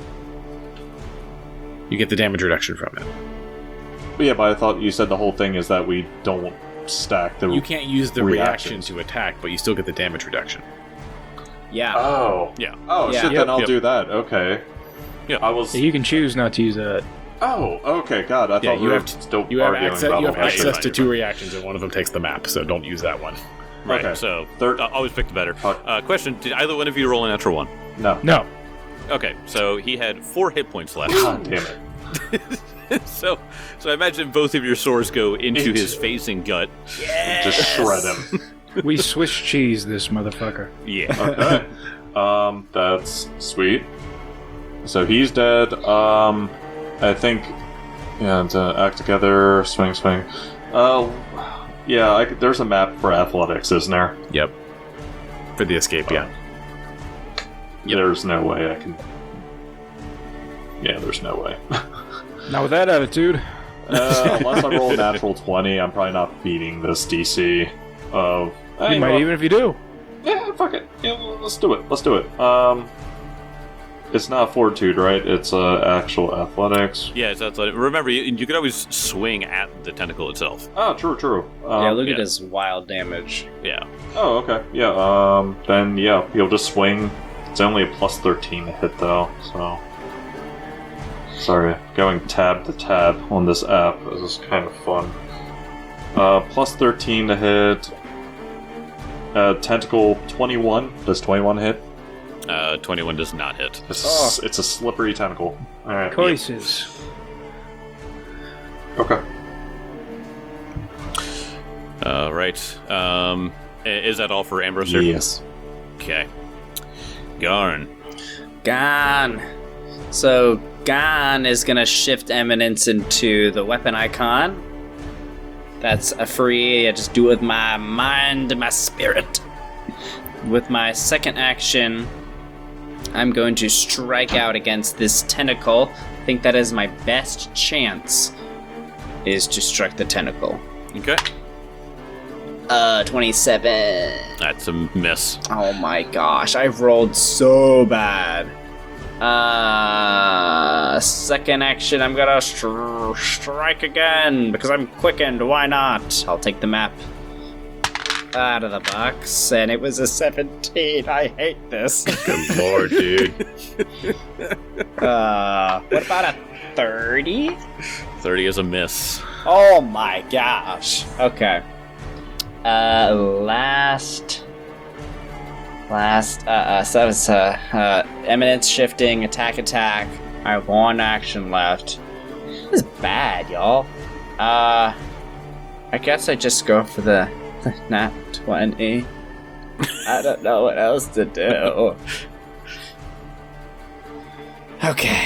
[SPEAKER 2] You get the damage reduction from it.
[SPEAKER 4] Yeah, but I thought you said the whole thing is that we don't stack the...
[SPEAKER 2] You can't use the reaction
[SPEAKER 4] reactions.
[SPEAKER 2] to attack, but you still get the damage reduction.
[SPEAKER 3] Yeah.
[SPEAKER 4] Oh.
[SPEAKER 1] Yeah.
[SPEAKER 4] Oh,
[SPEAKER 3] Yeah.
[SPEAKER 4] shit,
[SPEAKER 1] Yep,
[SPEAKER 4] then I'll
[SPEAKER 1] yep.
[SPEAKER 4] do that. Okay.
[SPEAKER 1] Yeah.
[SPEAKER 4] I was...
[SPEAKER 5] You can choose not to use that.
[SPEAKER 4] Oh, okay, God, I
[SPEAKER 2] Yeah,
[SPEAKER 4] thought we
[SPEAKER 2] you
[SPEAKER 4] were
[SPEAKER 2] have
[SPEAKER 4] still
[SPEAKER 2] You have
[SPEAKER 4] arguing
[SPEAKER 2] access,
[SPEAKER 4] about
[SPEAKER 2] you have
[SPEAKER 4] what we
[SPEAKER 2] access
[SPEAKER 4] should
[SPEAKER 2] to
[SPEAKER 4] do.
[SPEAKER 2] two reactions, and one of them takes the map, so don't use that one.
[SPEAKER 1] Right.
[SPEAKER 4] Okay.
[SPEAKER 1] So
[SPEAKER 4] Third-
[SPEAKER 1] always pick the better.
[SPEAKER 4] Fuck.
[SPEAKER 1] Question: did either one of you roll a natural one?
[SPEAKER 4] No.
[SPEAKER 5] No.
[SPEAKER 1] Okay, so he had 4 hit points left.
[SPEAKER 4] God damn it.
[SPEAKER 1] so I imagine both of your swords go into
[SPEAKER 4] Into-
[SPEAKER 1] his face and gut.
[SPEAKER 4] Just shred him.
[SPEAKER 5] We Swiss cheese this motherfucker.
[SPEAKER 1] Yeah.
[SPEAKER 4] Okay. That's sweet. So he's dead. I think... Yeah, to act together, swing. Yeah, there's a map for athletics, isn't there?
[SPEAKER 2] Yep. For the escape, yeah.
[SPEAKER 4] There's no way I can... Yeah, there's no way.
[SPEAKER 5] Not with that attitude.
[SPEAKER 4] Unless I roll a natural 20, I'm probably not beating this DC of...
[SPEAKER 5] You might even if you do.
[SPEAKER 4] Yeah, fuck it. Yeah, let's do it. It's not fortitude, right? It's actual athletics.
[SPEAKER 1] Yeah, it's athletic. Remember, you could always swing at the tentacle itself.
[SPEAKER 4] Oh, true.
[SPEAKER 3] Yeah, Luca
[SPEAKER 1] yeah.
[SPEAKER 3] does wild damage.
[SPEAKER 1] Yeah.
[SPEAKER 4] Oh, okay. Yeah, then, yeah, you'll just swing. It's only a plus 13 to hit, though, so... Sorry, going tab to tab on this app. This is kind of fun. Plus 13 to hit. Tentacle 21. Does 21 hit?
[SPEAKER 1] 21 does not hit.
[SPEAKER 4] It's a slippery tentacle. Alright.
[SPEAKER 5] Choices.
[SPEAKER 4] Okay.
[SPEAKER 1] Right. Is that all for Ambrose? sir?
[SPEAKER 4] Yes.
[SPEAKER 1] Okay. Garn.
[SPEAKER 3] Gan. So Gan is gonna shift eminence into the weapon icon. That's a free. I just do it with my mind and my spirit. With my second action, I'm going to strike out against this tentacle. I think that is my best chance, is to strike the tentacle.
[SPEAKER 1] Okay.
[SPEAKER 3] 27.
[SPEAKER 1] That's a miss.
[SPEAKER 3] Oh my gosh, I've rolled so bad. Second action, I'm gonna strike again, because I'm quickened, why not? I'll take the map out of the box, and it was a 17. I hate this.
[SPEAKER 2] Good lord, dude.
[SPEAKER 3] What about a 30?
[SPEAKER 1] 30 is a miss.
[SPEAKER 3] Oh my gosh. Okay. Last, so it's eminence shifting, attack. I have one action left. This is bad, y'all. I guess I just go for the nat 20. I don't know what else to do. Okay.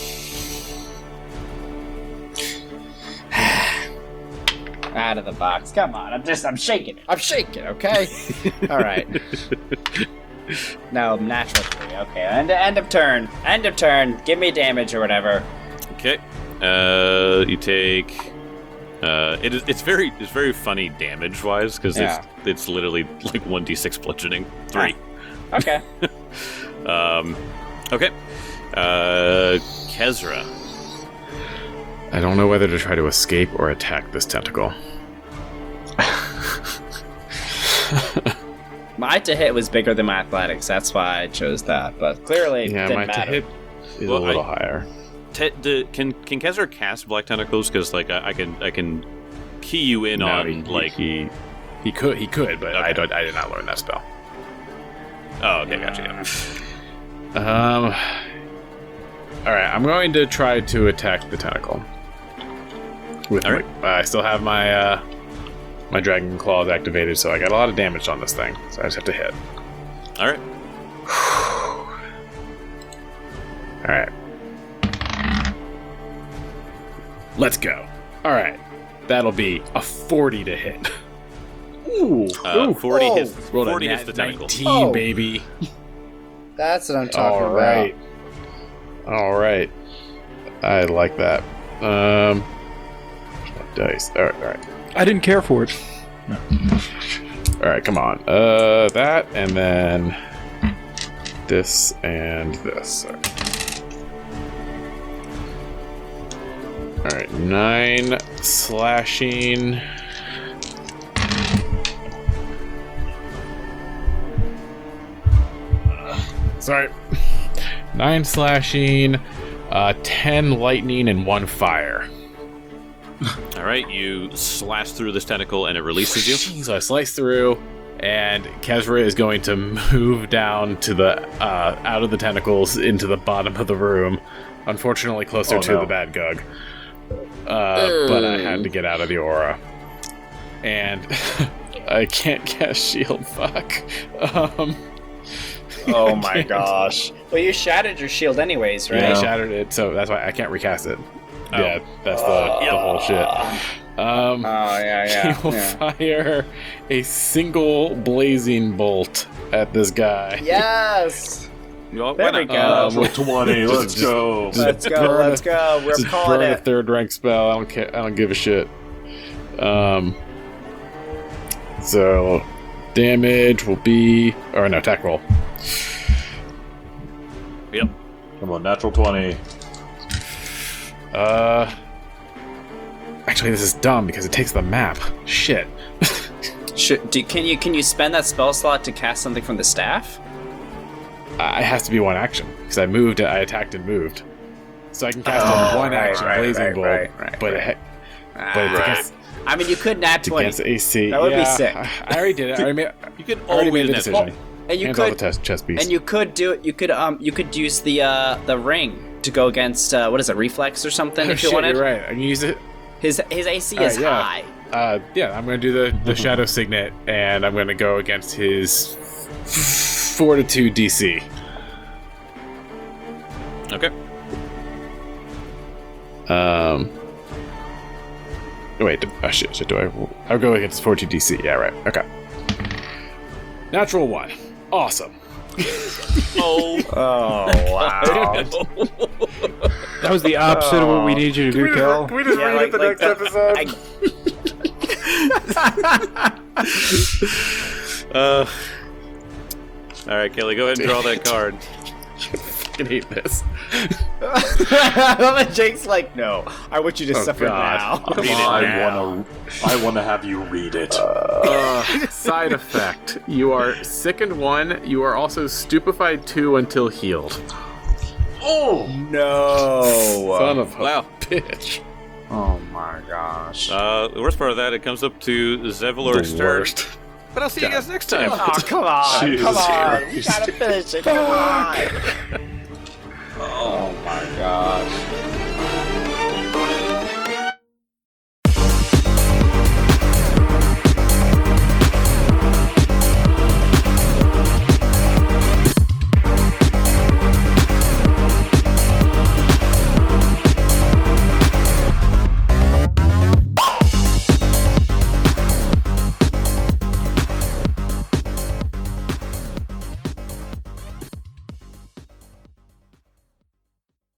[SPEAKER 3] Out of the box. Come on. I'm shaking. I'm shaking, okay? Alright. No, natural 3. Okay. End of turn. End of turn. Give me damage or whatever.
[SPEAKER 1] Okay. You take. It's very funny damage wise because
[SPEAKER 3] Yeah.
[SPEAKER 1] it's literally like 1d6 bludgeoning 3.
[SPEAKER 3] Okay.
[SPEAKER 1] Okay. Kezra.
[SPEAKER 2] I don't know whether to try to escape or attack this tentacle.
[SPEAKER 3] My to hit was bigger than my athletics. That's why I chose that. But clearly, it
[SPEAKER 2] Yeah,
[SPEAKER 3] didn't
[SPEAKER 2] my to
[SPEAKER 3] matter.
[SPEAKER 2] hit is
[SPEAKER 1] Well,
[SPEAKER 2] a little higher.
[SPEAKER 1] Can Kezra cast black tentacles? Because like I can key you in on
[SPEAKER 2] he could, but
[SPEAKER 1] Okay.
[SPEAKER 2] I did not learn that spell.
[SPEAKER 1] Oh, okay, gotcha. Yeah.
[SPEAKER 2] All right, I'm going to try to attack the tentacle. With
[SPEAKER 1] All right.
[SPEAKER 2] I still have my my dragon claws activated, so I got a lot of damage on this thing. So I just have to hit.
[SPEAKER 1] All right.
[SPEAKER 2] All right. Let's go. All right. That'll be a 40 to hit.
[SPEAKER 4] Ooh.
[SPEAKER 1] 40 hits.
[SPEAKER 2] Rolled
[SPEAKER 1] 40
[SPEAKER 2] a
[SPEAKER 1] hits
[SPEAKER 2] nat
[SPEAKER 1] the tentacle.
[SPEAKER 2] 19, baby.
[SPEAKER 3] That's what I'm talking
[SPEAKER 2] All right. All right. I like that. Dice. All right.
[SPEAKER 5] I didn't care for it.
[SPEAKER 2] All right, come on. That, and then this and this. All right, 9 slashing. Sorry. 9 slashing, 10 lightning, and 1 fire.
[SPEAKER 1] All right, you slash through this tentacle and it releases you.
[SPEAKER 2] So I slice through, and Kezra is going to move down to the out of the tentacles into the bottom of the room. Unfortunately, closer to the bad gug. But I had to get out of the aura, and I can't cast shield. Fuck.
[SPEAKER 3] Oh my gosh. Well, you shattered your shield anyways, right?
[SPEAKER 2] Yeah, I shattered it, so that's why I can't recast it.
[SPEAKER 1] Oh.
[SPEAKER 2] Yeah, that's the whole shit.
[SPEAKER 3] Yeah.
[SPEAKER 2] He will fire a single blazing bolt at this guy.
[SPEAKER 3] Yes!
[SPEAKER 1] Well,
[SPEAKER 3] There
[SPEAKER 1] why
[SPEAKER 3] we
[SPEAKER 1] not?
[SPEAKER 3] go.
[SPEAKER 4] 20. Let's go.
[SPEAKER 3] Let's go. We're
[SPEAKER 2] Just
[SPEAKER 3] calling
[SPEAKER 2] burn a
[SPEAKER 3] it.
[SPEAKER 2] third rank spell. I don't care. I don't give a shit. So damage will be, or no, attack roll.
[SPEAKER 1] Yep.
[SPEAKER 4] Come on, natural 20.
[SPEAKER 2] Actually, this is dumb because it takes the map. Shit.
[SPEAKER 3] Can you spend that spell slot to cast something from the staff?
[SPEAKER 2] It has to be one action because I moved. I attacked and moved, so I can cast in one action blazing bolt. But it's against,
[SPEAKER 3] I mean, you could nat 20.
[SPEAKER 2] against AC.
[SPEAKER 3] That would be sick.
[SPEAKER 2] I already did it. I already made,
[SPEAKER 1] You can
[SPEAKER 2] already made
[SPEAKER 1] always
[SPEAKER 2] the
[SPEAKER 1] net
[SPEAKER 2] decision.
[SPEAKER 3] And you
[SPEAKER 2] Hands off
[SPEAKER 3] could
[SPEAKER 2] the chest piece.
[SPEAKER 3] And you could do it. You could use the ring to go against what is it, reflex or something if you
[SPEAKER 2] shit,
[SPEAKER 3] wanted.
[SPEAKER 2] you're right. I can use it.
[SPEAKER 3] His AC is
[SPEAKER 2] yeah.
[SPEAKER 3] high.
[SPEAKER 2] Yeah, I'm going to do the Shadow Signet, and I'm going to go against his Fortitude DC.
[SPEAKER 1] Okay.
[SPEAKER 2] Wait, shit, do I? I'll go against Fortitude DC. Yeah, right. Okay. Natural 1. Awesome.
[SPEAKER 1] Oh.
[SPEAKER 3] Oh wow!
[SPEAKER 5] That was the opposite of what we need you to do, Kel.
[SPEAKER 2] Can we just read it the next episode?
[SPEAKER 1] All right, Kelly, go ahead and draw that card.
[SPEAKER 2] I fucking hate this.
[SPEAKER 3] Jake's like, no, I want you to suffer
[SPEAKER 2] God.
[SPEAKER 3] now.
[SPEAKER 1] Read it now.
[SPEAKER 4] I wanna have you read it.
[SPEAKER 2] Side effect. You are sickened 1. You are also stupefied 2 until healed.
[SPEAKER 4] Oh!
[SPEAKER 3] No.
[SPEAKER 2] Son of a
[SPEAKER 1] Wow.
[SPEAKER 2] bitch.
[SPEAKER 3] Oh my gosh.
[SPEAKER 1] The worst part of that, it comes up to Zevlor's
[SPEAKER 2] The
[SPEAKER 1] turn.
[SPEAKER 2] worst.
[SPEAKER 1] But I'll see you guys next time.
[SPEAKER 3] Oh, come on.
[SPEAKER 4] Jesus
[SPEAKER 3] Come on.
[SPEAKER 4] Christ.
[SPEAKER 3] You gotta finish it. Come on. Oh my gosh.